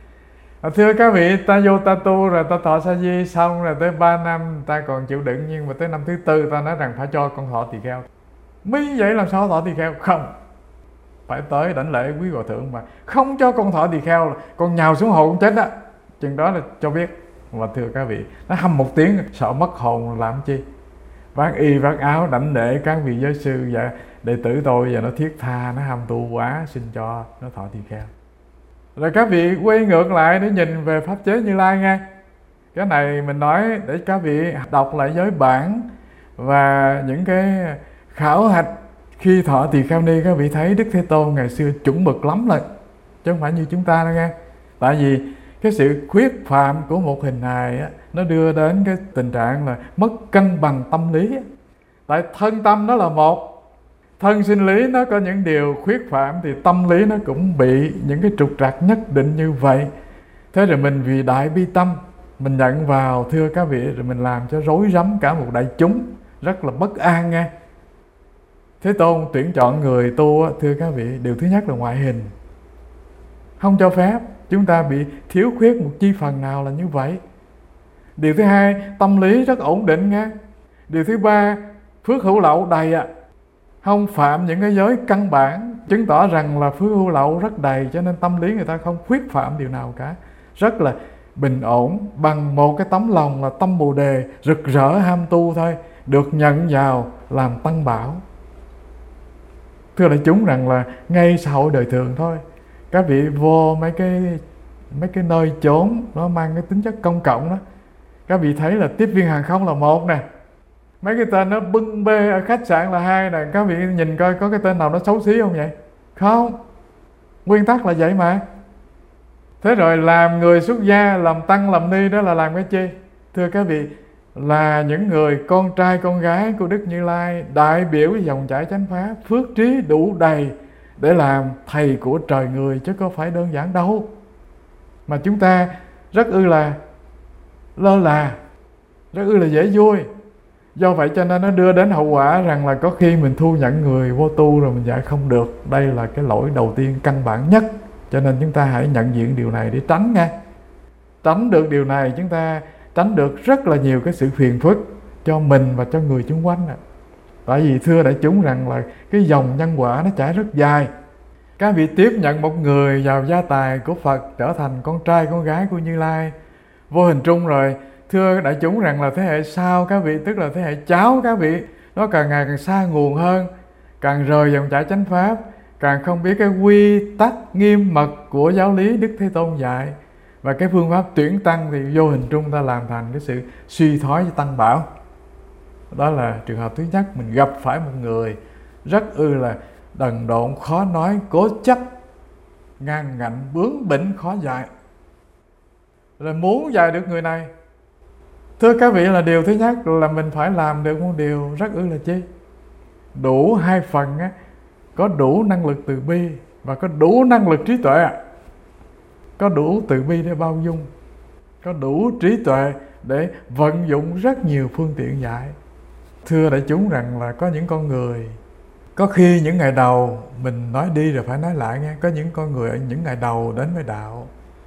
Thưa các vị, ta vô ta tu rồi ta thọ sa di xong rồi tới 3 năm ta còn chịu đựng, nhưng mà tới năm thứ 4 ta nói rằng phải cho con thọ tỳ kheo. Mi vậy làm sao thọ tỳ kheo? Không, phải tới đảnh lễ quý hòa thượng, mà không cho con thọ tỳ kheo là con nhào xuống hồ con chết đó. Chừng đó là cho biết. Và thưa các vị, nó hăm một tiếng sợ mất hồn làm chi. Vác y vác áo đảnh lễ các vị giới sư và đệ tử tôi, và nó thiết tha, nó ham tu quá, xin cho nó thọ tỳ kheo. Rồi các vị quay ngược lại để nhìn về pháp chế Như Lai nghe. Cái này mình nói để các vị đọc lại giới bản và những cái khảo hạch khi thọ tỳ kheo ni. Các vị thấy Đức Thế Tôn ngày xưa chuẩn mực lắm rồi, chứ không phải như chúng ta đâu nghe. Tại vì cái sự khuyết phạm của một hình hài á, nó đưa đến cái tình trạng là mất cân bằng tâm lý. Tại thân tâm nó là một, thân sinh lý nó có những điều khuyết phạm thì tâm lý nó cũng bị những cái trục trặc nhất định như vậy. Thế rồi mình vì đại bi tâm mình nhận vào, thưa các vị, rồi mình làm cho rối rắm cả một đại chúng, rất là bất an nghe. Thế Tôn tuyển chọn người tu, thưa các vị, điều thứ nhất là ngoại hình, không cho phép chúng ta bị thiếu khuyết một chi phần nào là như vậy. Điều thứ hai, tâm lý rất ổn định nghe. Điều thứ ba, phước hữu lậu đầy ạ, không phạm những cái giới căn bản, chứng tỏ rằng là phước hữu lậu rất đầy, cho nên tâm lý người ta không khuyết phạm điều nào cả, rất là bình ổn, bằng một cái tấm lòng là tâm Bồ Đề, rực rỡ ham tu thôi, được nhận vào làm tăng bảo. Thưa đại chúng rằng là ngay xã hội đời thường thôi, các vị vô mấy cái nơi chốn nó mang cái tính chất công cộng đó, các vị thấy là tiếp viên hàng không là một nè, mấy cái tên nó bưng bê ở khách sạn là hai nè. Các vị nhìn coi có cái tên nào nó xấu xí không vậy? Không, nguyên tắc là vậy mà. Thế rồi làm người xuất gia, làm tăng làm ni đó là làm cái chi? Thưa các vị, là những người con trai con gái của Đức Như Lai, đại biểu dòng chảy chánh pháp, phước trí đủ đầy để làm thầy của trời người, chứ có phải đơn giản đâu. Mà chúng ta rất là lơ là, rất là dễ vui. Do vậy cho nên nó đưa đến hậu quả rằng là có khi mình thu nhận người vô tu rồi mình dạy không được. Đây là cái lỗi đầu tiên căn bản nhất. Cho nên chúng ta hãy nhận diện điều này để tránh nha. Tránh được điều này, chúng ta tránh được rất là nhiều cái sự phiền phức cho mình và cho người xung quanh. Tại vì thưa đại chúng rằng là cái dòng nhân quả nó trải rất dài. Các vị tiếp nhận một người vào gia tài của Phật, trở thành con trai con gái của Như Lai, vô hình trung rồi, thưa đại chúng rằng là thế hệ sau các vị, tức là thế hệ cháu các vị, nó càng ngày càng xa nguồn hơn, càng rời dòng chảy chánh pháp, càng không biết cái quy tắc nghiêm mật của giáo lý Đức Thế Tôn dạy. Và cái phương pháp tuyển tăng thì vô hình trung ta làm thành cái sự suy thoái với tăng bảo. Đó là trường hợp thứ nhất, mình gặp phải một người rất là đần độn, khó nói, cố chấp, ngang ngạnh, bướng bỉnh, khó dạy. Rồi muốn dạy được người này, thưa các vị, là điều thứ nhất là mình phải làm được một điều rất là chi? Đủ hai phần á, có đủ năng lực từ bi và có đủ năng lực trí tuệ. Có đủ từ bi để bao dung, có đủ trí tuệ để vận dụng rất nhiều phương tiện dạy. Thưa đại chúng rằng là có những con người, có khi những ngày đầu, mình nói đi rồi phải nói lại nghe, có những con người ở những ngày đầu đến với đạo,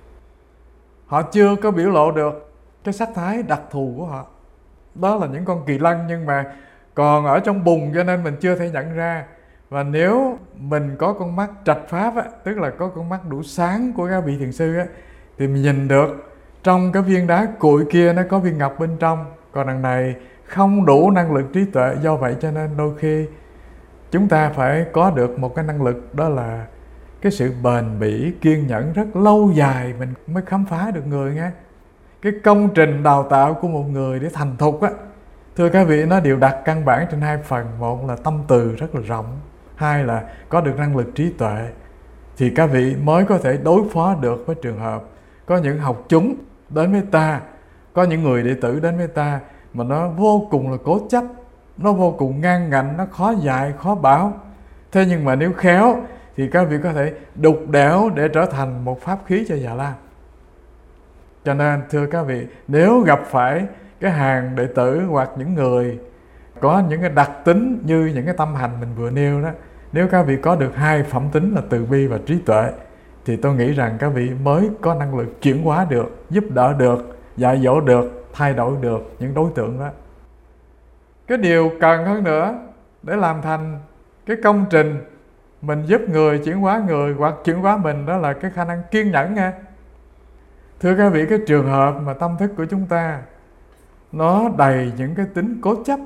họ chưa có biểu lộ được cái sắc thái đặc thù của họ. Đó là những con kỳ lân nhưng mà còn ở trong bùn, cho nên mình chưa thể nhận ra. Và nếu mình có con mắt trạch pháp á, tức là có con mắt đủ sáng của các vị thiền sư á, thì mình nhìn được trong cái viên đá cuội kia nó có viên ngọc bên trong, còn đằng này không đủ năng lực trí tuệ. Do vậy cho nên đôi khi chúng ta phải có được một cái năng lực, đó là cái sự bền bỉ, kiên nhẫn rất lâu dài mình mới khám phá được người nghe. Cái công trình đào tạo của một người để thành thục á, thưa các vị, nó đều đặt căn bản trên hai phần. Một là tâm từ rất là rộng, hai là có được năng lực trí tuệ. Thì các vị mới có thể đối phó được với trường hợp có những học chúng đến với ta, có những người đệ tử đến với ta mà nó vô cùng là cố chấp, nó vô cùng ngang ngạnh, nó khó dạy, khó bảo. Thế nhưng mà nếu khéo thì các vị có thể đục đẽo để trở thành một pháp khí cho Già Lam. Cho nên thưa các vị, nếu gặp phải cái hàng đệ tử hoặc những người có những cái đặc tính như những cái tâm hành mình vừa nêu đó, nếu các vị có được hai phẩm tính là từ bi và trí tuệ, thì tôi nghĩ rằng các vị mới có năng lực chuyển hóa được, giúp đỡ được, dạy dỗ được, thay đổi được những đối tượng đó. Cái điều cần hơn nữa để làm thành cái công trình mình giúp người, chuyển hóa người hoặc chuyển hóa mình, đó là cái khả năng kiên nhẫn nha. Thưa các vị, cái trường hợp mà tâm thức của chúng ta nó đầy những cái tính cố chấp,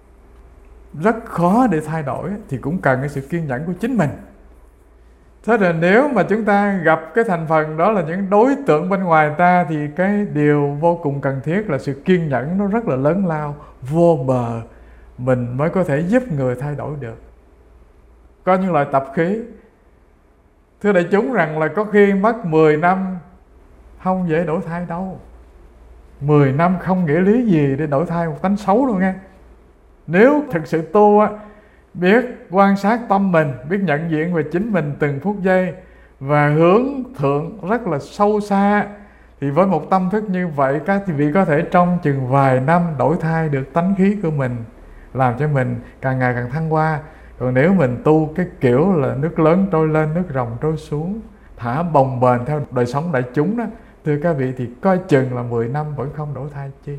rất khó để thay đổi, thì cũng cần cái sự kiên nhẫn của chính mình. Thế rồi nếu mà chúng ta gặp cái thành phần đó là những đối tượng bên ngoài ta, thì cái điều vô cùng cần thiết là sự kiên nhẫn nó rất là lớn lao, vô bờ, mình mới có thể giúp người thay đổi được. Có những loại tập khí, thưa đại chúng, rằng là có khi mất 10 năm không dễ đổi thay đâu. 10 năm không nghĩa lý gì để đổi thay một tánh xấu đâu nghe. Nếu thực sự tu á, biết quan sát tâm mình, biết nhận diện về chính mình từng phút giây và hướng thượng rất là sâu xa, thì với một tâm thức như vậy, các vị có thể trong chừng vài năm đổi thay được tánh khí của mình, làm cho mình càng ngày càng thăng hoa. Còn nếu mình tu cái kiểu là nước lớn trôi lên, nước ròng trôi xuống, thả bồng bềnh theo đời sống đại chúng đó, thưa các vị, thì coi chừng là 10 năm vẫn không đổi thay chi.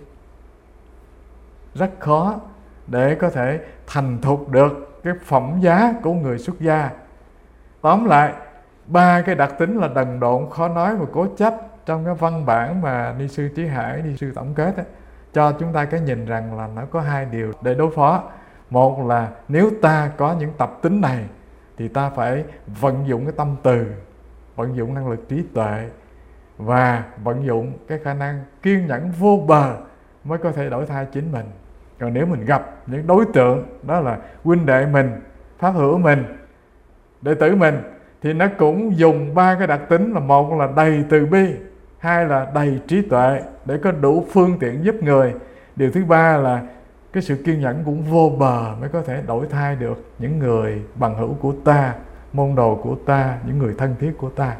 Rất khó để có thể thành thục được cái phẩm giá của người xuất gia. Tóm lại, ba cái đặc tính là đần độn, khó nói và cố chấp trong cái văn bản mà Ni sư Trí Hải, Ni sư tổng kết đó, cho chúng ta cái nhìn rằng là nó có hai điều để đối phó. Một là nếu ta có những tập tính này thì ta phải vận dụng cái tâm từ, vận dụng năng lực trí tuệ và vận dụng cái khả năng kiên nhẫn vô bờ mới có thể đổi thay chính mình. Còn nếu mình gặp những đối tượng đó là huynh đệ mình, pháp hữu mình, đệ tử mình, thì nó cũng dùng ba cái đặc tính là: một là đầy từ bi, hai là đầy trí tuệ để có đủ phương tiện giúp người, điều thứ ba là cái sự kiên nhẫn cũng vô bờ mới có thể đổi thay được những người bằng hữu của ta, môn đồ của ta, những người thân thiết của ta.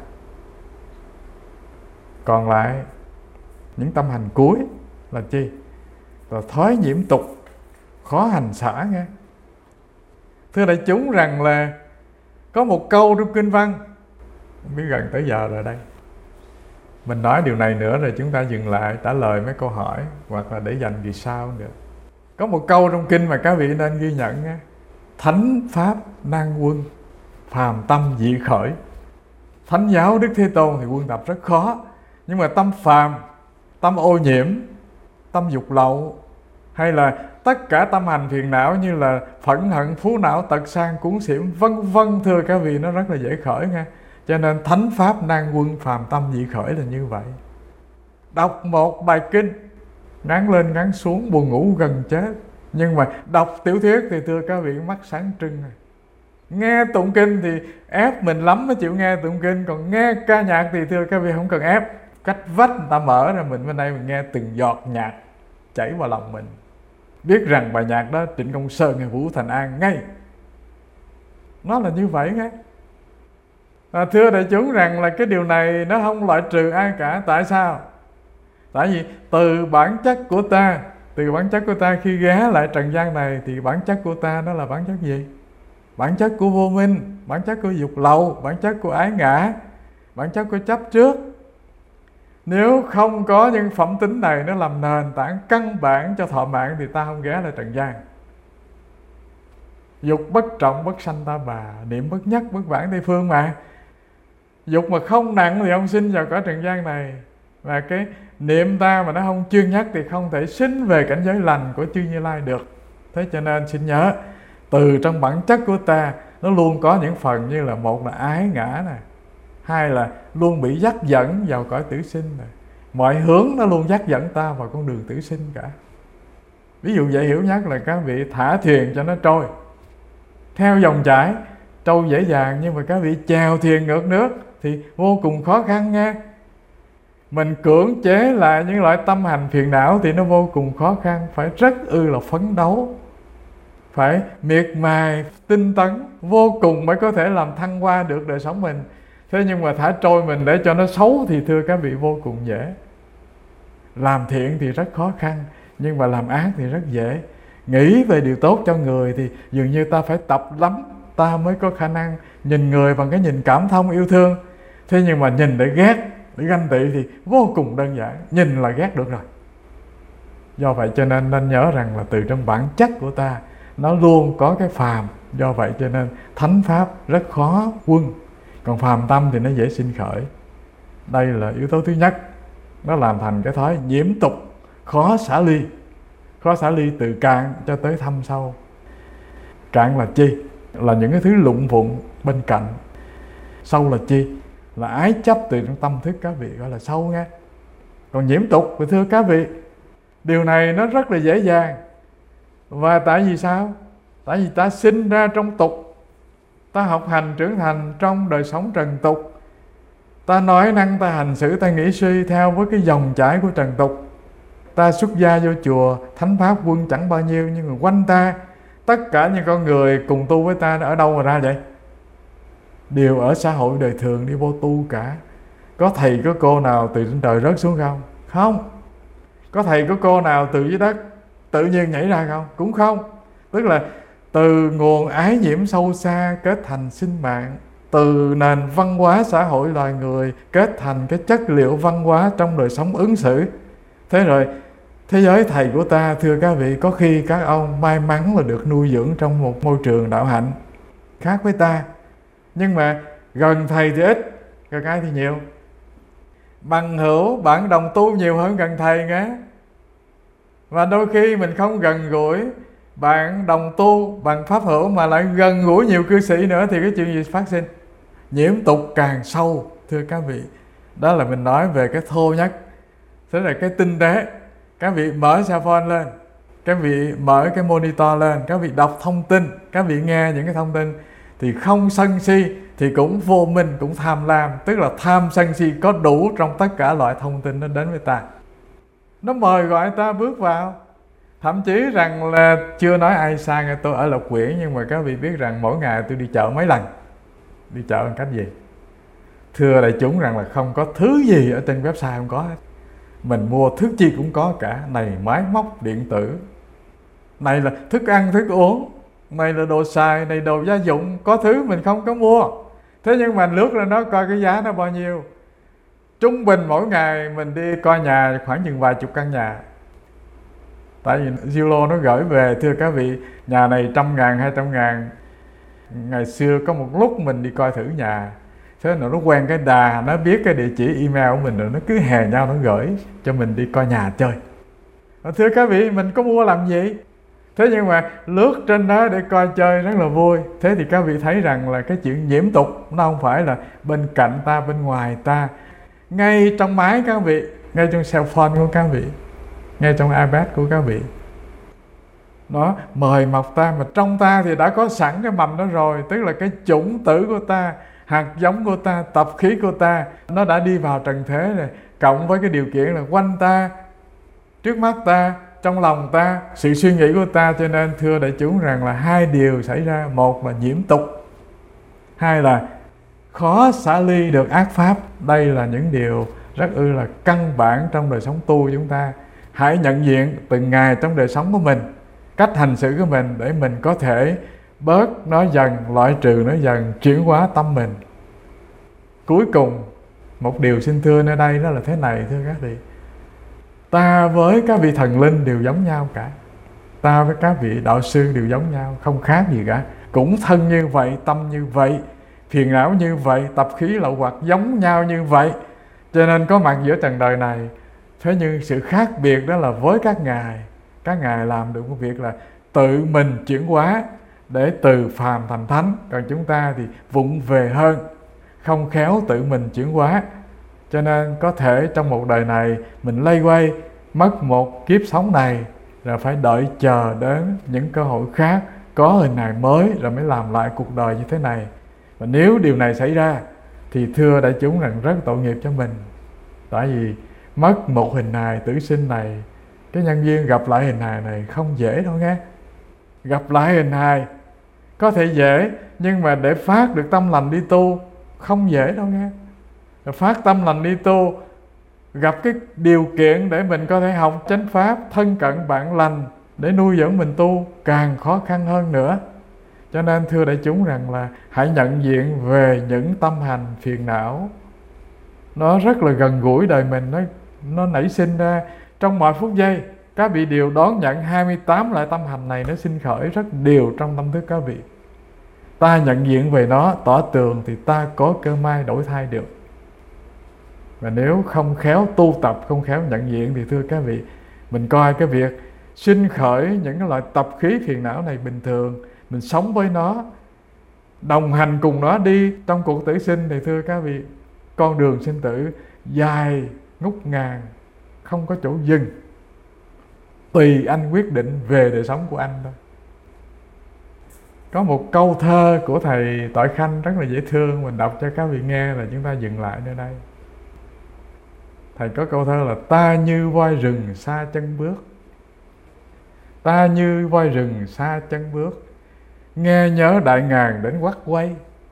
Còn lại những tâm hành cuối là chi? Là thói nhiễm tục, khó hành xả nghe. Thưa đại chúng, rằng là có một câu trong kinh văn, không biết gần tới giờ rồi đây, mình nói điều này nữa rồi chúng ta dừng lại trả lời mấy câu hỏi, hoặc là để dành vì sau cũng được. Có một câu trong kinh mà các vị nên ghi nhận nghe: thánh pháp nan quân, phàm tâm dị khởi. Thánh giáo Đức Thế Tôn thì quân tập rất khó, nhưng mà tâm phàm, tâm ô nhiễm, tâm dục lậu, hay là tất cả tâm hành phiền não như là phẫn hận, phú não, tật sang, cuốn xỉm, vân vân, thưa các vị, nó rất là dễ khởi nha. Cho nên thánh pháp nan quân, phàm tâm dị khởi là như vậy. Đọc một bài kinh ngắn lên ngắn xuống, buồn ngủ gần chết, nhưng mà đọc tiểu thuyết thì thưa các vị mắt sáng trưng. Nghe tụng kinh thì ép mình lắm mới chịu nghe tụng kinh, còn nghe ca nhạc thì thưa các vị không cần ép, cách vách người ta mở ra mình bên đây mình nghe từng giọt nhạc chảy vào lòng mình, biết rằng bài nhạc đó Trịnh Công Sơn hay Vũ Thành An ngay. Nó là như vậy nghe. Thưa đại chúng, rằng là cái điều này nó không loại trừ ai cả. Tại sao? Tại vì từ bản chất của ta, khi ghé lại trần gian này, thì bản chất của ta đó là bản chất gì? Bản chất của vô minh, bản chất của dục lậu, bản chất của ái ngã, bản chất của chấp trước. Nếu không có những phẩm tính này nó làm nền tảng căn bản cho thọ mạng thì ta không ghé lại trần gian. Dục bất trọng bất sanh ta bà, niệm bất nhất bất vãng Tây phương mà. Dục mà không nặng thì không sinh vào cõi trần gian này. Và cái niệm ta mà nó không chuyên nhất thì không thể sinh về cảnh giới lành của chư Như Lai được. Thế cho nên xin nhớ, từ trong bản chất của ta nó luôn có những phần như là: một là ái ngã nè, hai là luôn bị dắt dẫn vào cõi tử sinh này. Mọi hướng nó luôn dắt dẫn ta vào con đường tử sinh cả. Ví dụ dễ hiểu nhất là các vị thả thuyền cho nó trôi theo dòng chảy, trôi dễ dàng, nhưng mà các vị chèo thuyền ngược nước thì vô cùng khó khăn nha. Mình cưỡng chế lại những loại tâm hành phiền não thì nó vô cùng khó khăn, phải rất là phấn đấu, phải miệt mài, tinh tấn vô cùng mới có thể làm thăng hoa được đời sống mình. Thế nhưng mà thả trôi mình để cho nó xấu thì thưa các vị vô cùng dễ. Làm thiện thì rất khó khăn, nhưng mà làm ác thì rất dễ. Nghĩ về điều tốt cho người thì dường như ta phải tập lắm, ta mới có khả năng nhìn người bằng cái nhìn cảm thông yêu thương. Thế nhưng mà nhìn để ghét, để ganh tị thì vô cùng đơn giản, nhìn là ghét được rồi. Do vậy cho nên nhớ rằng là từ trong bản chất của ta nó luôn có cái phàm. Do vậy cho nên thánh pháp rất khó quân, còn phàm tâm thì nó dễ sinh khởi. Đây là yếu tố thứ nhất, nó làm thành cái thói nhiễm tục, khó xả ly. Khó xả ly từ cạn cho tới thâm sâu. Cạn là chi? Là những cái thứ lụng vụng bên cạnh. Sâu là chi? Là ái chấp từ trong tâm thức các vị, gọi là sâu nha. Còn nhiễm tục thì thưa các vị, điều này nó rất là dễ dàng. Và tại vì sao? Tại vì ta sinh ra trong tục, ta học hành trưởng thành trong đời sống trần tục, ta nói năng, ta hành xử, ta nghĩ suy theo với cái dòng chảy của trần tục. Ta xuất gia vô chùa, thánh pháp quân chẳng bao nhiêu, nhưng mà quanh ta tất cả những con người cùng tu với ta ở đâu mà ra vậy? Đều ở xã hội đời thường đi vô tu cả. Có thầy có cô nào từ trên trời rớt xuống không? Không. Có thầy có cô nào từ dưới đất tự nhiên nhảy ra không? Cũng không. Tức là từ nguồn ái nhiễm sâu xa kết thành sinh mạng, từ nền văn hóa xã hội loài người kết thành cái chất liệu văn hóa trong đời sống ứng xử. Thế rồi thế giới thầy của ta, thưa các vị, có khi các ông may mắn là được nuôi dưỡng trong một môi trường đạo hạnh khác với ta, nhưng mà gần thầy thì ít, gần ai thì nhiều. Bằng hữu, bạn đồng tu nhiều hơn gần thầy nghe. Và đôi khi mình không gần gũi bạn đồng tu bằng pháp hữu mà lại gần gũi nhiều cư sĩ nữa thì cái chuyện gì phát sinh? Nhiễm tục càng sâu, thưa các vị. Đó là mình nói về cái thô nhất. Thế là cái tinh tế. Các vị mở cell phone lên, các vị mở cái monitor lên, các vị đọc thông tin, các vị nghe những cái thông tin thì không sân si thì cũng vô minh, cũng tham lam. Tức là tham sân si có đủ trong tất cả loại thông tin nó đến với ta. Nó mời gọi ta bước vào. Thậm chí rằng là chưa nói ai sai, nghe tôi ở Lộc Quyển, nhưng mà các vị biết rằng mỗi ngày tôi đi chợ mấy lần. Đi chợ bằng cách gì? Thưa đại chúng rằng là không có thứ gì ở trên website không có hết. Mình mua thứ chi cũng có cả. Này máy móc điện tử, này là thức ăn thức uống, này là đồ xài, này đồ gia dụng. Có thứ mình không có mua. Thế nhưng mà lướt ra đó coi cái giá nó bao nhiêu. Trung bình mỗi ngày mình đi coi nhà khoảng chừng vài chục căn nhà. Tại vì Zillow nó gửi về, thưa các vị, nhà này 100.000, 200.000. Ngày xưa có một lúc mình đi coi thử nhà, thế nó quen cái đà, nó biết cái địa chỉ email của mình rồi, nó cứ hè nhau nó gửi cho mình đi coi nhà chơi. Thưa các vị, mình có mua làm gì? Thế nhưng mà lướt trên đó để coi chơi rất là vui. Thế thì các vị thấy rằng là cái chuyện nhiễm tục nó không phải là bên cạnh ta, bên ngoài ta, ngay trong máy các vị, ngay trong cell phone của các vị, ngay trong iPad của các vị. Nó mời mọc ta, mà trong ta thì đã có sẵn cái mầm đó rồi. Tức là cái chủng tử của ta, hạt giống của ta, tập khí của ta, nó đã đi vào trần thế rồi. Cộng với cái điều kiện là quanh ta, trước mắt ta, trong lòng ta, sự suy nghĩ của ta. Cho nên thưa đại chúng rằng là hai điều xảy ra. Một là nhiễm tục, hai là khó xả ly được ác pháp. Đây là những điều rất là căn bản trong đời sống tu của chúng ta. Hãy nhận diện từng ngày trong đời sống của mình, cách hành xử của mình, để mình có thể bớt nó dần, loại trừ nó dần, chuyển hóa tâm mình. Cuối cùng, một điều xin thưa nơi đây đó là thế này, thưa các vị. Ta với các vị thần linh đều giống nhau cả. Ta với các vị đạo sư đều giống nhau, không khác gì cả. Cũng thân như vậy, tâm như vậy, phiền não như vậy, tập khí lậu hoặc giống nhau như vậy. Cho nên có mặt giữa trần đời này. Thế nhưng sự khác biệt đó là với các ngài làm được một việc là tự mình chuyển hóa để từ phàm thành thánh. Còn chúng ta thì vụng về hơn, không khéo tự mình chuyển hóa. Cho nên có thể trong một đời này mình lây quay, mất một kiếp sống này, rồi phải đợi chờ đến những cơ hội khác, có hình hài mới rồi mới làm lại cuộc đời như thế này. Và nếu điều này xảy ra thì thưa đại chúng rằng rất tội nghiệp cho mình. Tại vì mất một hình hài tử sinh này, cái nhân duyên gặp lại hình hài này không dễ đâu nghe. Gặp lại hình hài có thể dễ, nhưng mà để phát được tâm lành đi tu không dễ đâu nghe. Phát tâm lành đi tu, gặp cái điều kiện để mình có thể học chánh pháp, thân cận bạn lành để nuôi dưỡng mình tu càng khó khăn hơn nữa. Cho nên thưa đại chúng rằng là hãy nhận diện về những tâm hành phiền não. Nó rất là gần gũi đời mình, nó nảy sinh ra trong mọi phút giây. Các vị đều đón nhận 28 loại tâm hành này nó sinh khởi rất đều trong tâm thức các vị. Ta nhận diện về nó, tỏ tường thì ta có cơ may đổi thay được. Và nếu không khéo tu tập, không khéo nhận diện thì thưa các vị, mình coi cái việc sinh khởi những cái loại tập khí phiền não này bình thường, mình sống với nó, đồng hành cùng nó đi trong cuộc tử sinh thì thưa các vị, con đường sinh tử dài ngút ngàn, không có chỗ dừng. Tùy anh quyết định về đời sống của anh thôi. Có một câu thơ của thầy Toại Khanh rất là dễ thương, mình đọc cho các vị nghe là chúng ta dừng lại nơi đây. Thầy có câu thơ là: ta như voi rừng xa chân bước, ta như voi rừng xa chân bước, nghe nhớ đại ngàn đến quắt quay,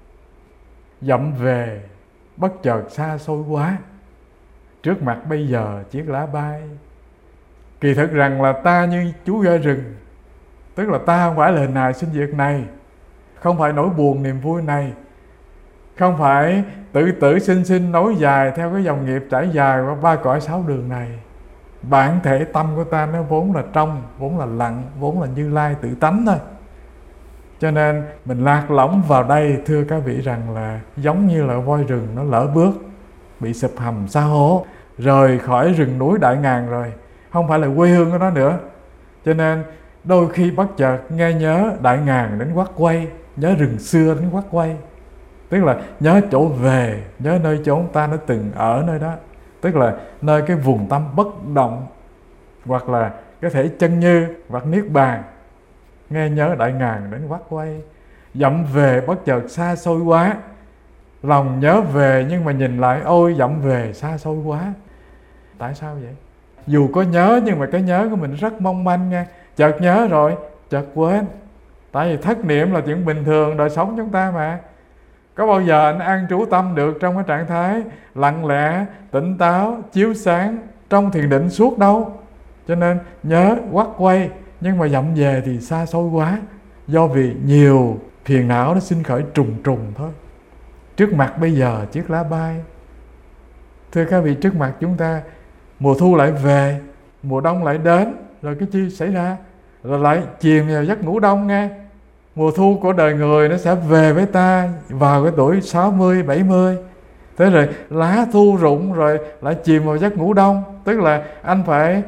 dặm về bất chợt xa xôi quá, trước mặt bây giờ chiếc lá bay. Kỳ thực rằng là ta như chú voi rừng, tức là ta không phải là hình hài sinh diệt này, không phải nỗi buồn niềm vui này, không phải tự tử sinh sinh nối dài theo cái dòng nghiệp trải dài qua 3 cõi 6 đường này. Bản thể tâm của ta nó vốn là trong, vốn là lặng, vốn là Như Lai tự tánh thôi. Cho nên mình lạc lõng vào đây thưa các vị rằng là giống như là voi rừng nó lỡ bước, bị sụp hầm sa hố, rời khỏi rừng núi đại ngàn rồi, không phải là quê hương của nó nữa. Cho nên đôi khi bất chợt nghe nhớ đại ngàn đến quắt quay, nhớ rừng xưa đến quắt quay, tức là nhớ chỗ về, nhớ nơi chốn ta nó từng ở nơi đó, tức là nơi cái vùng tâm bất động, hoặc là có thể chân như hoặc niết bàn. Nghe nhớ đại ngàn đến quắt quay, dặm về bất chợt xa xôi quá. Lòng nhớ về nhưng mà nhìn lại ôi dặm về xa xôi quá. Tại sao vậy? Dù có nhớ nhưng mà cái nhớ của mình rất mong manh nha. Chợt nhớ rồi chợt quên. Tại vì thất niệm là chuyện bình thường đời sống chúng ta mà. Có bao giờ anh an trú tâm được trong cái trạng thái lặng lẽ, tỉnh táo, chiếu sáng trong thiền định suốt đâu. Cho nên nhớ quắt quay nhưng mà dặm về thì xa xôi quá, do vì nhiều phiền não nó sinh khởi trùng trùng thôi. Trước mặt bây giờ chiếc lá bay. Thưa các vị, trước mặt chúng ta mùa thu lại về, mùa đông lại đến, rồi cái chi xảy ra? Rồi lại chìm vào giấc ngủ đông nghe. Mùa thu của đời người nó sẽ về với ta vào cái tuổi 60, 70. Thế rồi lá thu rụng rồi lại chìm vào giấc ngủ đông. Tức là anh phải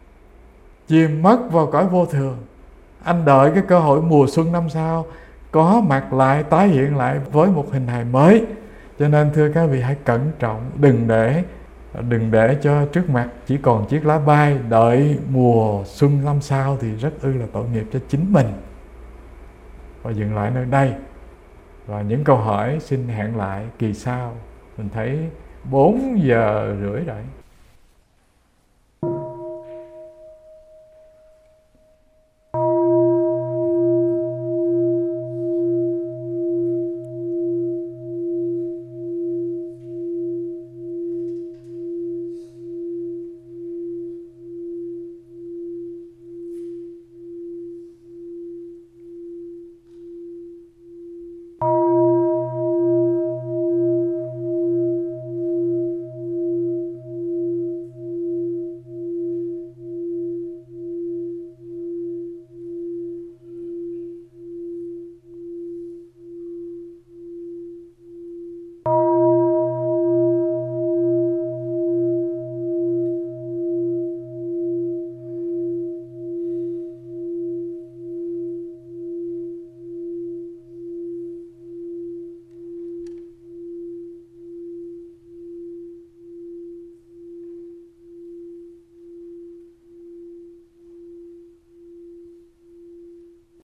chìm mất vào cõi vô thường. Anh đợi cái cơ hội mùa xuân năm sau có mặt lại, tái hiện lại với một hình hài mới. Cho nên thưa các vị hãy cẩn trọng, đừng để cho trước mặt chỉ còn chiếc lá bay, đợi mùa xuân năm sau thì rất là tội nghiệp cho chính mình. Và dừng lại nơi đây. Và những câu hỏi xin hẹn lại kỳ sau. Mình thấy 4 giờ rưỡi rồi.